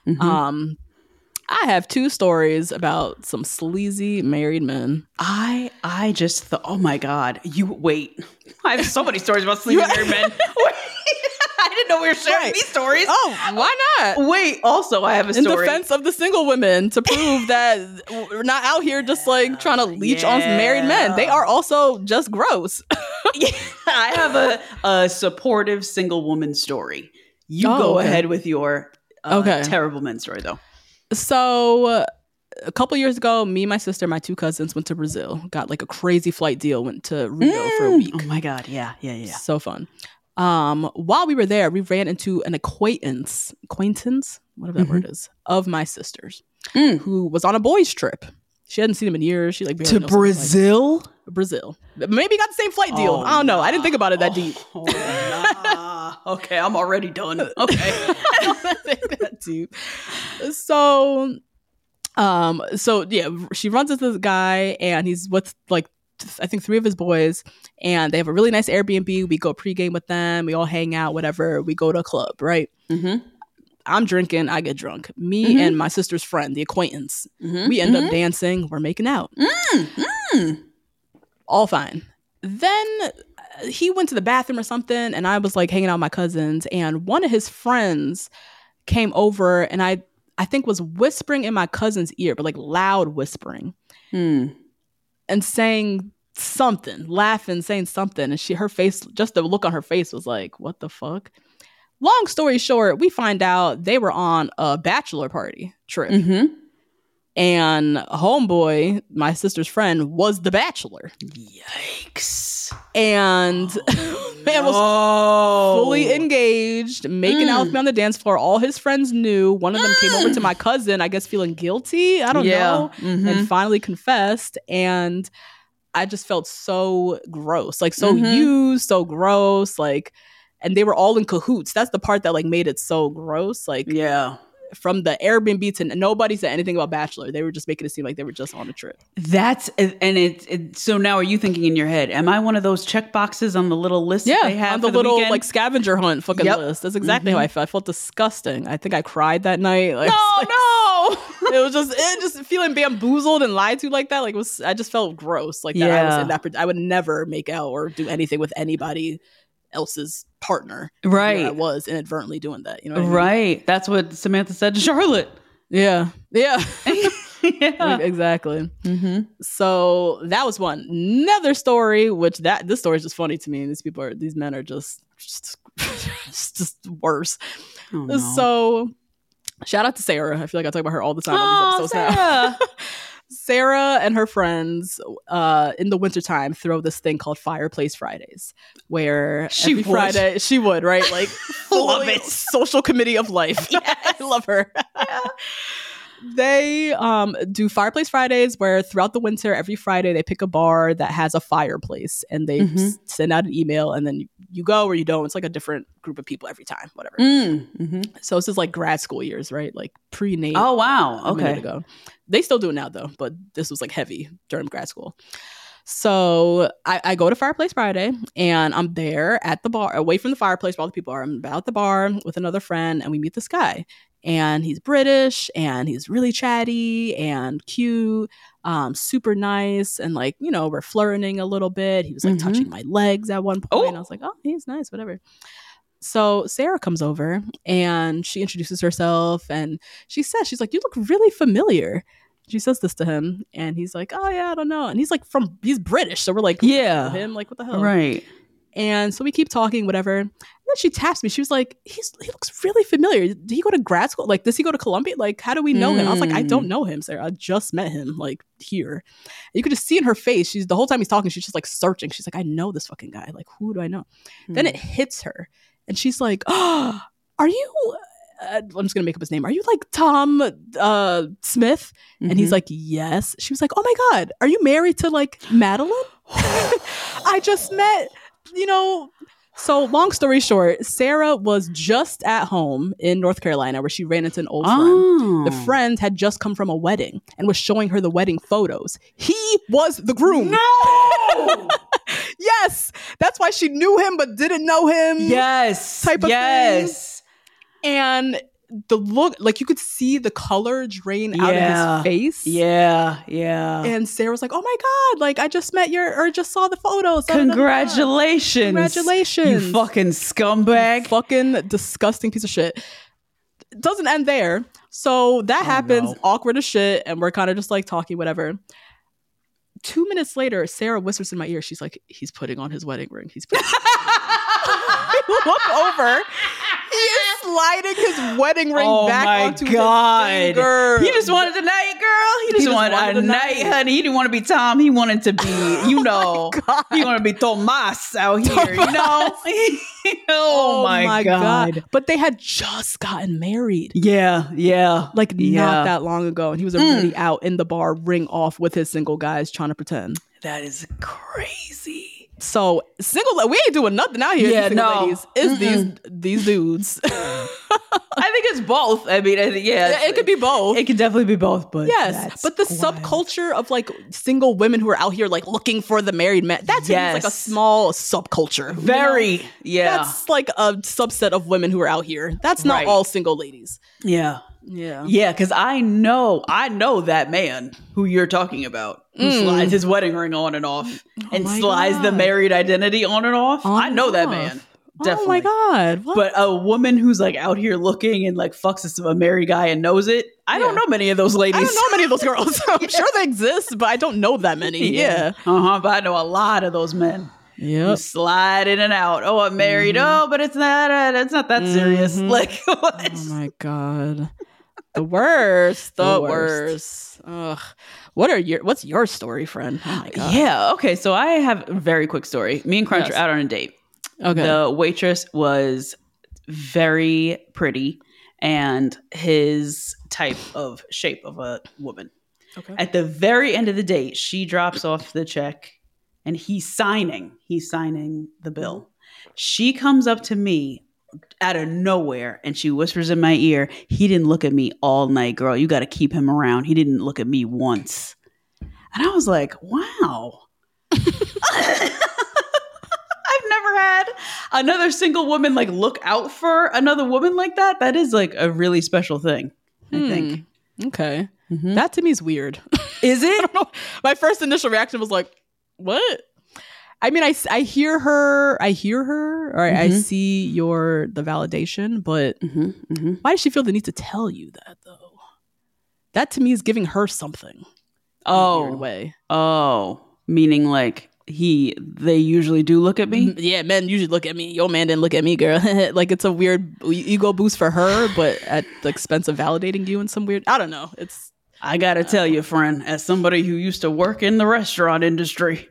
I have 2 stories about some sleazy married men. I just thought, oh my God, I have so many stories about sleazy married men. I didn't know we were sharing these stories. Oh, why not? Wait, also I have a story. In defense of the single women to prove that we're not out here just like trying to leech on some married men. They are also just gross. I have a supportive single woman story. You go ahead with your terrible men story though. So a couple years ago, me, my sister, my 2 cousins went to Brazil. Got like a crazy flight deal. Went to Rio for a week. Oh my God. Yeah. So fun. While we were there, we ran into an acquaintance, whatever that word is, of my sister's, who was on a boys' trip. She hadn't seen him in years. She like barely knows Brazil? Like, Brazil. Maybe got the same flight deal. I don't know. I didn't think about it that deep. Okay, I'm already done. Okay. I don't think that deep. So yeah, she runs into this guy and he's with like I think 3 of his boys, and they have a really nice Airbnb. We go pregame with them. We all hang out, whatever. We go to a club, right? I'm drinking. I get drunk. Me and my sister's friend, the acquaintance, we end up dancing. We're making out. All fine. Then he went to the bathroom or something, and I was like hanging out with my cousins, and one of his friends came over, and I think was whispering in my cousin's ear, but like loud whispering. And saying something, laughing, saying something. And her face, just the look on her face was like, what the fuck? Long story short, we find out they were on a bachelor party trip. And homeboy, my sister's friend, was the bachelor. Yikes. And man was fully engaged, making out with me on the dance floor. All his friends knew. One of them came over to my cousin, I guess feeling guilty. I don't know. And finally confessed. And I just felt so gross. Like so used, so gross. Like, and they were all in cahoots. That's the part that like made it so gross. Like, Yeah. from the Airbnb to nobody said anything about Bachelor. They were just making it seem like they were just on a trip. So now are you thinking in your head, am I one of those check boxes on the little list that they have on the for little weekend? like scavenger hunt fucking Yep. list. That's exactly how I felt. I felt disgusting. I think I cried that night. Like, No. it was just feeling bamboozled and lied to like that. Like, I just felt gross. Like that. I was in that. I would never make out or do anything with anybody else's partner. Right. I was inadvertently doing that. You know what I mean? Right. That's what Samantha said to Charlotte. Yeah. Yeah. Yeah. Exactly. So that was one. Another story, which this story is just funny to me. These men are just worse. Oh, no. So shout out to Sarah. I feel like I talk about her all the time on these episodes now. Sarah and her friends in the wintertime throw this thing called Fireplace Fridays, where every Friday she would, right? Like, Love it. Social committee of life. I love her. They do Fireplace Fridays, where throughout the winter, every Friday, they pick a bar that has a fireplace, and they send out an email, and then you go or you don't. It's like a different group of people every time, whatever. So this is like grad school years, right? Like pre-Nate. Oh, wow. A minute Okay. ago. They still do it now, though, but this was like heavy during grad school. So I go to Fireplace Friday, and I'm there at the bar, away from the fireplace where all the people are. I'm at the bar with another friend, and we meet this guy. And he's British, and he's really chatty and cute, super nice. And like, you know, we're flirting a little bit. He was like touching my legs at one point. I was like, oh, he's nice, whatever. So Sarah comes over, and she introduces herself, and she's like, you look really familiar. She says this to him, and he's like, oh yeah, I don't know. And he's like, he's British. So we're like, Yeah. him, like, what the hell? Right. And so we keep talking, whatever. And then she taps me. She was like, he looks really familiar. Did he go to grad school? Like, does he go to Columbia? Like, how do we know him? I was like, I don't know him, Sarah. I just met him, like, here. And you could just see in her face, the whole time he's talking, she's just like searching. She's like, I know this fucking guy. Like, who do I know? Then it hits her. And she's like, oh, are you... I'm just going to make up his name. Are you like Tom Smith? And he's like, yes. She was like, oh my God, are you married to like Madeline? I just met, you know. So long story short, Sarah was just at home in North Carolina where she ran into an old friend. The friend had just come from a wedding and was showing her the wedding photos. He was the groom. No! Yes. That's why she knew him but didn't know him. Yes. Type of yes. thing. And the look, like you could see the color drain out of his face. Yeah, yeah. And Sarah was like, oh my God, like I just met just saw the photos. Congratulations. Congratulations. You fucking scumbag. Fucking disgusting piece of shit. It doesn't end there. So that happens, awkward as shit. And we're kind of just like talking, whatever. 2 minutes later, Sarah whispers in my ear. She's like, he's putting on his wedding ring. He's putting I look over. He is sliding his wedding ring back onto his finger. He just wanted a night, girl. He just wanted a night, honey. He didn't want to be Tom. He wanted to be, you know, he wanted to be Tomas out here, you know? Oh my God. But they had just gotten married. Yeah, yeah. Like not that long ago. And he was already out in the bar, ring off with his single guys trying to pretend. That is crazy. So we ain't doing nothing out here. Yeah, ladies. It's these dudes. I think it's both. I mean, it could be both. It could definitely be both. But yes, but the subculture of like single women who are out here like looking for the married man. That's like a small subculture. Very, That's like a subset of women who are out here. That's not all single ladies. Yeah. Yeah. Yeah, because I know that man who you're talking about, who slides his wedding ring on and off and slides the married identity on and off. I know that man. Definitely. Oh my God. What? But a woman who's like out here looking and like fucks a married guy and knows it, I don't know many of those ladies. I don't know many of those girls. I'm sure they exist, but I don't know that many. Yeah. But I know a lot of those men. Yeah, slide in and out. Oh, I'm married. Oh, but it's not that serious. Like, what? Oh my God. The worst. The worst. Ugh. What's your story, friend? Oh my God. Yeah. Okay. So I have a very quick story. Me and Crunch are out on a date. Okay. The waitress was very pretty and his type of shape of a woman. Okay. At the very end of the date, she drops off the check and he's signing the bill. She comes up to me out of nowhere and she whispers in my ear, he didn't look at me all night, girl. You got to keep him around. He didn't look at me once. And I was like, wow. I've never had another single woman like look out for another woman like that. That is like a really special thing, I think. Okay. That to me is weird. Is it? I don't know. My first initial reaction was like, what? I mean, I hear her, or I see the validation, but why does she feel the need to tell you that though? That to me is giving her something. In a weird way. Oh, meaning like they usually do look at me? Yeah, men usually look at me. Your man didn't look at me, girl. Like it's a weird ego boost for her, but at the expense of validating you in some weird, I don't know. I gotta tell you, friend, as somebody who used to work in the restaurant industry,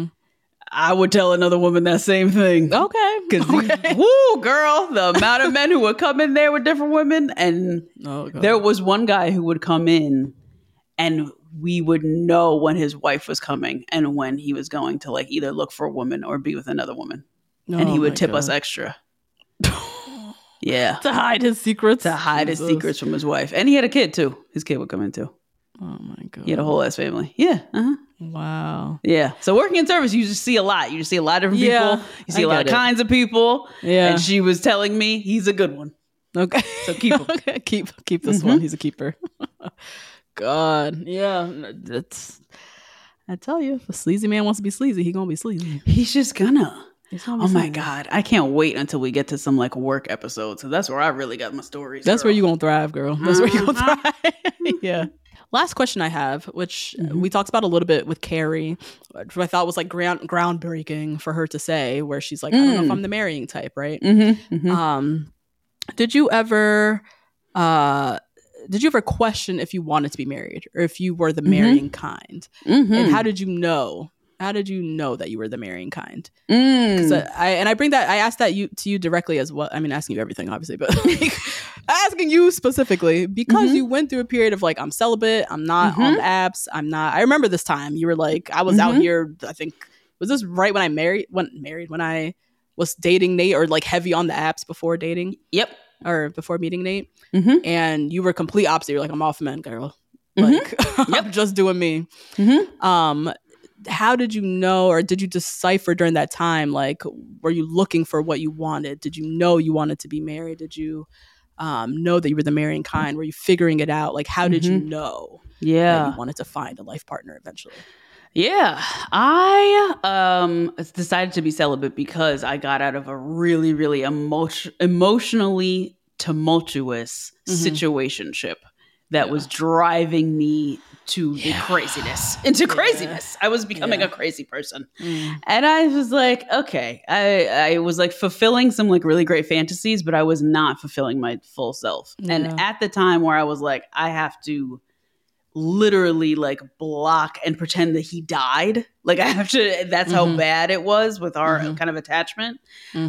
I would tell another woman that same thing. Okay. Because, woo, girl, the amount of men who would come in there with different women. And there was one guy who would come in and we would know when his wife was coming and when he was going to like either look for a woman or be with another woman. And he would tip us extra. Yeah. To hide his secrets? To hide his secrets from his wife. And he had a kid too. His kid would come in too. Oh my God. He had a whole ass family. Yeah. Wow. Yeah. So working in service, you just see a lot. You just see a lot of different people. You see a lot of kinds of people. Yeah. And she was telling me he's a good one. Okay. So keep him. Okay. Keep this one. He's a keeper. God. Yeah. I tell you, if a sleazy man wants to be sleazy, he gonna be sleazy. He's just gonna. Oh my God. I can't wait until we get to some like work episodes. So that's where I really got my stories. That's where you're gonna thrive, girl. That's where you're gonna thrive. Yeah. Last question I have, which we talked about a little bit with Carrie, which I thought was like groundbreaking for her to say, where she's like, I don't know if I'm the marrying type, right? Did you ever question if you wanted to be married or if you were the marrying kind? And how did you know? How did you know that you were the marrying kind? Because I asked that to you directly as well. I mean, asking you everything, obviously, but like, asking you specifically because you went through a period of like, I'm celibate, I'm not on the apps, I'm not. I remember this time you were like, I was out here. I think was this right when I when I was dating Nate or like heavy on the apps before dating? Yep. Or before meeting Nate, and you were complete opposite. You're like, I'm off men, girl. Like, I'm just doing me. How did you know, or did you decipher during that time? Like, were you looking for what you wanted? Did you know you wanted to be married? Did you know that you were the marrying kind? Were you figuring it out? Like, how did you know that you wanted to find a life partner eventually? Yeah, I decided to be celibate because I got out of a really, really emotionally tumultuous situationship that was driving me to the craziness, into craziness. I was becoming a crazy person. And I was like, okay, I was like fulfilling some like really great fantasies, but I was not fulfilling my full self. And at the time where I was like, I have to literally like block and pretend that he died. Like I have to, that's how bad it was with our kind of attachment,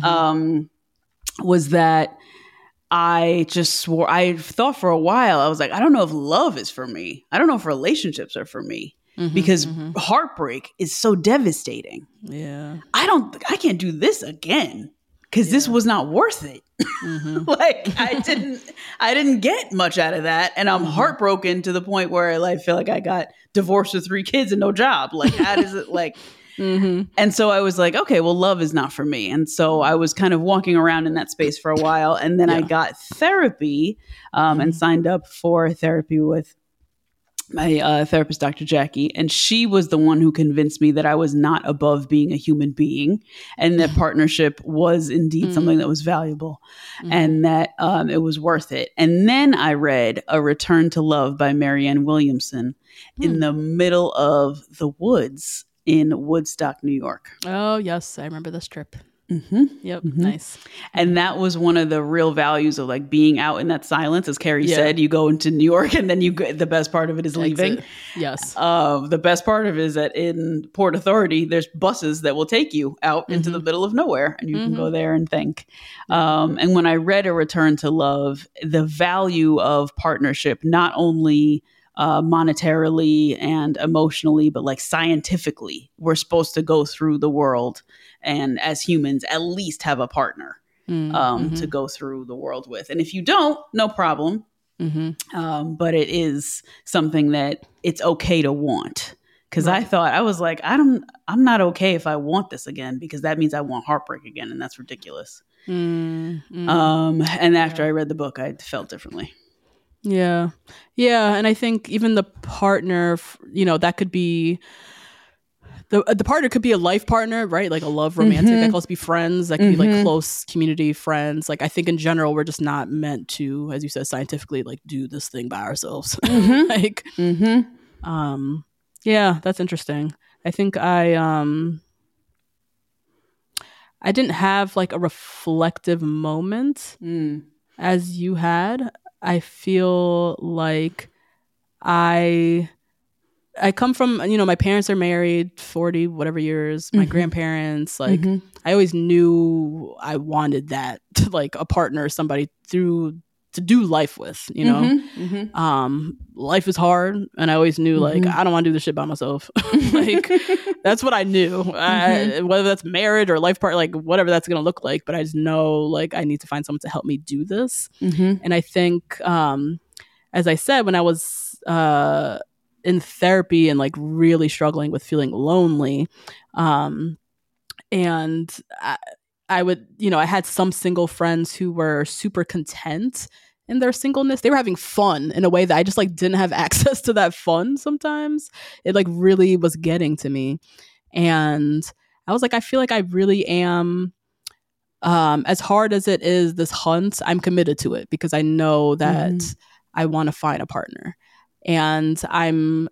was that I just swore, I thought for a while, I was like, I don't know if love is for me. I don't know if relationships are for me because heartbreak is so devastating. Yeah. I can't do this again because this was not worth it. Like I didn't get much out of that. And I'm heartbroken to the point where I feel like I got divorced with 3 kids and no job. Like, how does it like, and so I was like, okay, well, love is not for me. And so I was kind of walking around in that space for a while. And then I got therapy and signed up for therapy with my therapist, Dr. Jackie. And she was the one who convinced me that I was not above being a human being and that partnership was indeed something that was valuable and that it was worth it. And then I read A Return to Love by Marianne Williamson in the middle of the woods in Woodstock, New York. Oh, yes. I remember this trip. Yep. Nice. And that was one of the real values of like being out in that silence. As Carrie said, you go into New York and then the best part of it is leaving. Yes. The best part of it is that in Port Authority, there's buses that will take you out into the middle of nowhere and you can go there and think. And when I read A Return to Love, the value of partnership, not only monetarily and emotionally, but like scientifically, we're supposed to go through the world and as humans at least have a partner to go through the world with. And if you don't, no problem. But it is something that it's okay to want. Because I thought, I was like, I'm not okay if I want this again, because that means I want heartbreak again, and that's ridiculous. And after I read the book, I felt differently. Yeah. And I think even the partner, that could be the partner could be a life partner, right? Like a love romantic. That could also be friends. That could be like close community friends. Like I think in general, we're just not meant to, as you said, scientifically, like do this thing by ourselves. Yeah, that's interesting. I think I didn't have like a reflective moment as you had. I feel like I come from, my parents are married 40 whatever years, my grandparents, like I always knew I wanted that, like a partner, somebody to do life with, life is hard, and I always knew like I don't want to do this shit by myself. Like that's what I knew, whether that's marriage or life part, like whatever that's gonna look like, but I just know like I need to find someone to help me do this. And I think as I said, when I was in therapy and like really struggling with feeling lonely, and I would, I had some single friends who were super content in their singleness. They were having fun in a way that I just like didn't have access to that fun sometimes. It like really was getting to me. And I was like, I feel like I really am, as hard as it is, this hunt, I'm committed to it because I know that I want to find a partner. And I'm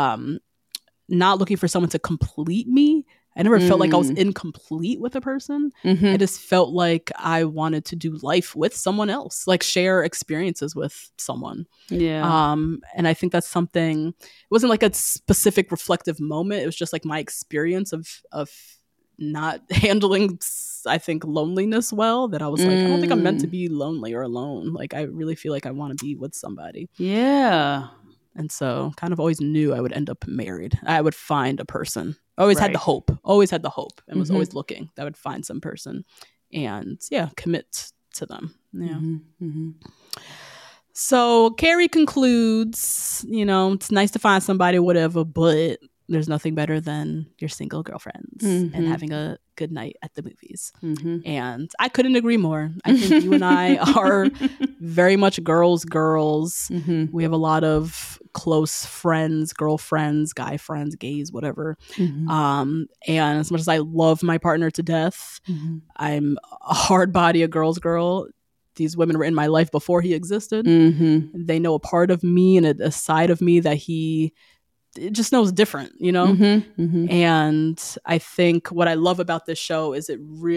not looking for someone to complete me. I never felt like I was incomplete with a person. I just felt like I wanted to do life with someone else, like share experiences with someone. Yeah. And I think that's something, it wasn't like a specific reflective moment. It was just like my experience of not handling, I think, loneliness well, that I was like, I don't think I'm meant to be lonely or alone. Like, I really feel like I want to be with somebody. Yeah. And so kind of always knew I would end up married. I would find a person. Always had the hope, and was always looking that I would find some person and commit to them. Yeah. So Carrie concludes, it's nice to find somebody, whatever, but there's nothing better than your single girlfriends and having a good night at the movies. And I couldn't agree more. I think you and I are very much girls. We have a lot of close friends, girlfriends, guy friends, gays, whatever. And as much as I love my partner to death, I'm a hard body, a girl's girl. These women were in my life before he existed. They know a part of me and a side of me that it just knows different, And I think what I love about this show is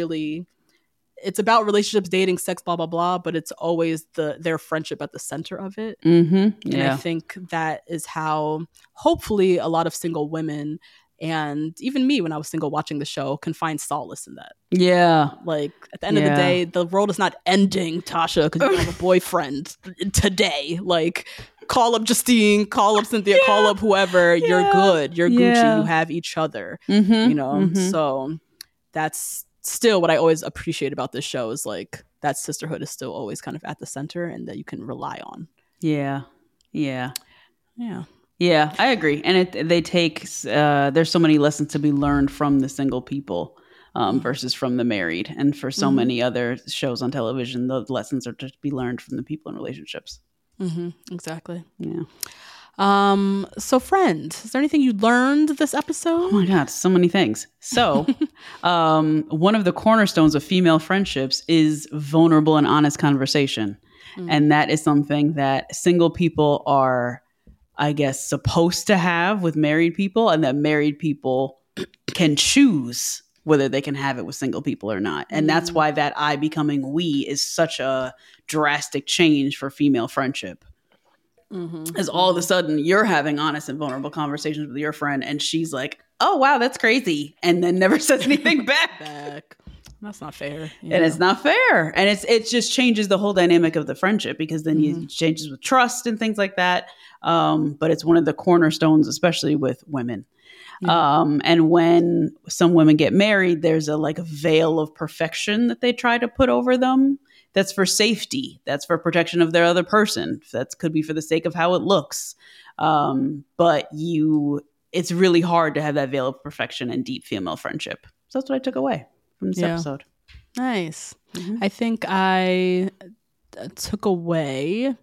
it's about relationships, dating, sex, blah, blah, blah, but it's always their friendship at the center of it. And I think that is how hopefully a lot of single women, and even me when I was single watching the show, can find solace in that. Yeah. Like at the end of the day, the world is not ending, Tasha, because you have a boyfriend today. Like, call up Justine, call up Cynthia, call up whoever. You're good. You're Gucci. You have each other. So that's still what I always appreciate about this show, is like that sisterhood is still always kind of at the center and that you can rely on. Yeah, I agree. And they take there's so many lessons to be learned from the single people versus from the married. And for so many other shows on television, the lessons are to be learned from the people in relationships. Exactly. Yeah. So friend, is there anything you learned this episode? Oh my God, so many things. So one of the cornerstones of female friendships is vulnerable and honest conversation. And that is something that single people are, I guess, supposed to have with married people, and that married people can choose whether they can have it with single people or not. And that's why that I becoming we is such a drastic change for female friendship. As all of a sudden you're having honest and vulnerable conversations with your friend, and she's like, oh wow, that's crazy, and then never says anything back. That's not fair. And it's not fair. And it just changes the whole dynamic of the friendship, because then it changes with trust and things like that. But it's one of the cornerstones, especially with women. And when some women get married, there's a veil of perfection that they try to put over them. That's for safety. That's for protection of their other person. That could be for the sake of how it looks. But it's really hard to have that veil of perfection and deep female friendship. So that's what I took away from this episode. Nice. I think I took away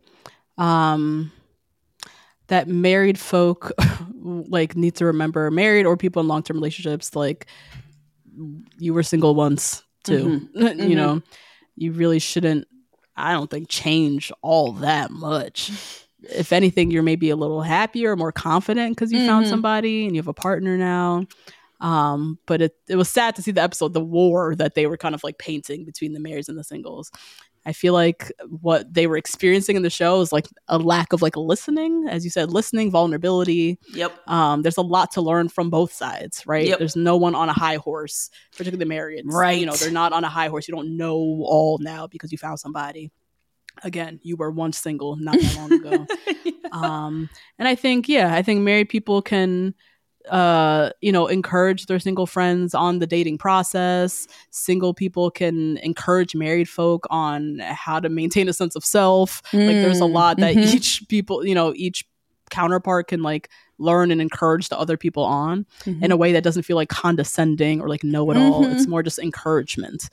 that married folk need to remember, married or people in long-term relationships, you were single once too. You know, you really shouldn't, I don't think, change all that much. If anything, you're maybe a little happier, more confident because you found somebody and you have a partner now. But it was sad to see the episode, the war that they were kind of painting between the marrieds and the singles. I feel like what they were experiencing in the show is a lack of listening, as you said, listening, vulnerability. Yep. There's a lot to learn from both sides, right? Yep. There's no one on a high horse, particularly the marrieds. Right. They're not on a high horse. You don't know all now because you found somebody. Again, you were once single not that long ago. And I think married people can encourage their single friends on the dating process. Single people can encourage married folk on how to maintain a sense of self. There's a lot that each counterpart can learn and encourage the other people on in a way that doesn't feel condescending or know-it-all. It's more just encouragement,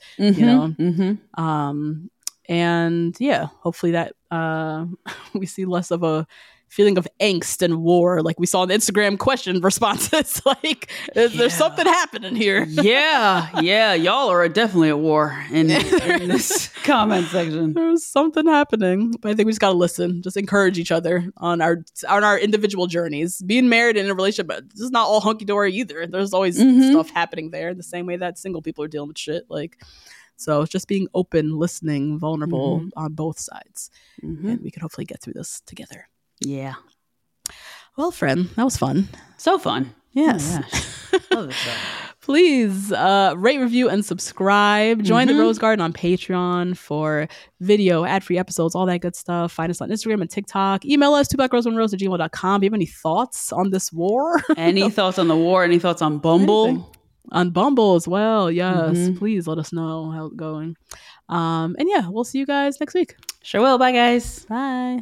and hopefully that we see less of a feeling of angst and war we saw in the Instagram question responses. There's something happening here. Y'all are definitely at war in this comment section. There's something happening, but I think we just gotta listen, just encourage each other on our individual journeys. Being married in a relationship, this is not all hunky-dory either. There's always stuff happening there, the same way that single people are dealing with shit. So it's just being open, listening, vulnerable on both sides, and we can hopefully get through this together. Yeah. Well, friend, that was fun. So fun. Yes. Oh, love this show. Please rate, review, and subscribe. Join the Rose Garden on Patreon for video, ad-free episodes, all that good stuff. Find us on Instagram and TikTok. Email us, twoblackgirls1rose@gmail.com. Do you have any thoughts on this war? Any thoughts on the war? Any thoughts on Bumble? Anything. On Bumble as well. Yes. Please let us know how it's going. And we'll see you guys next week. Sure will. Bye, guys. Bye.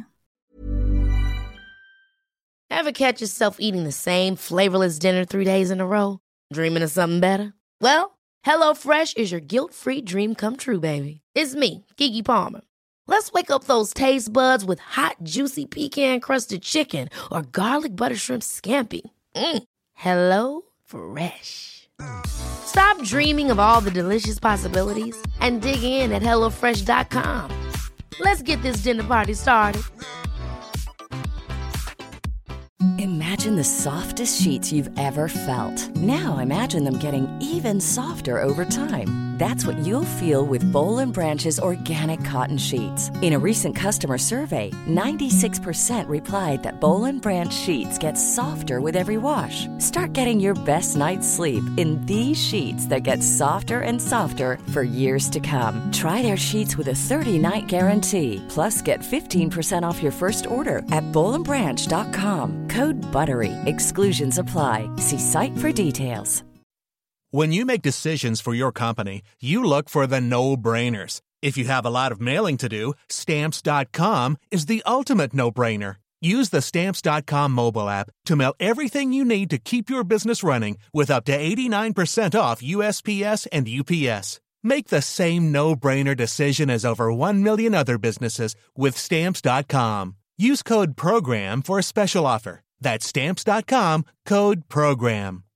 Ever catch yourself eating the same flavorless dinner 3 days in a row? Dreaming of something better? Well, HelloFresh is your guilt-free dream come true, baby. It's me, Keke Palmer. Let's wake up those taste buds with hot, juicy pecan-crusted chicken or garlic butter shrimp scampi. Hello Fresh. Stop dreaming of all the delicious possibilities and dig in at HelloFresh.com. Let's get this dinner party started. Imagine the softest sheets you've ever felt. Now imagine them getting even softer over time. That's what you'll feel with Boll & Branch's organic cotton sheets. In a recent customer survey, 96% replied that Boll & Branch sheets get softer with every wash. Start getting your best night's sleep in these sheets that get softer and softer for years to come. Try their sheets with a 30-night guarantee. Plus, get 15% off your first order at bollandbranch.com. Code BUTTERY. Exclusions apply. See site for details. When you make decisions for your company, you look for the no-brainers. If you have a lot of mailing to do, Stamps.com is the ultimate no-brainer. Use the Stamps.com mobile app to mail everything you need to keep your business running with up to 89% off USPS and UPS. Make the same no-brainer decision as over 1 million other businesses with Stamps.com. Use code PROGRAM for a special offer. That's Stamps.com, code PROGRAM.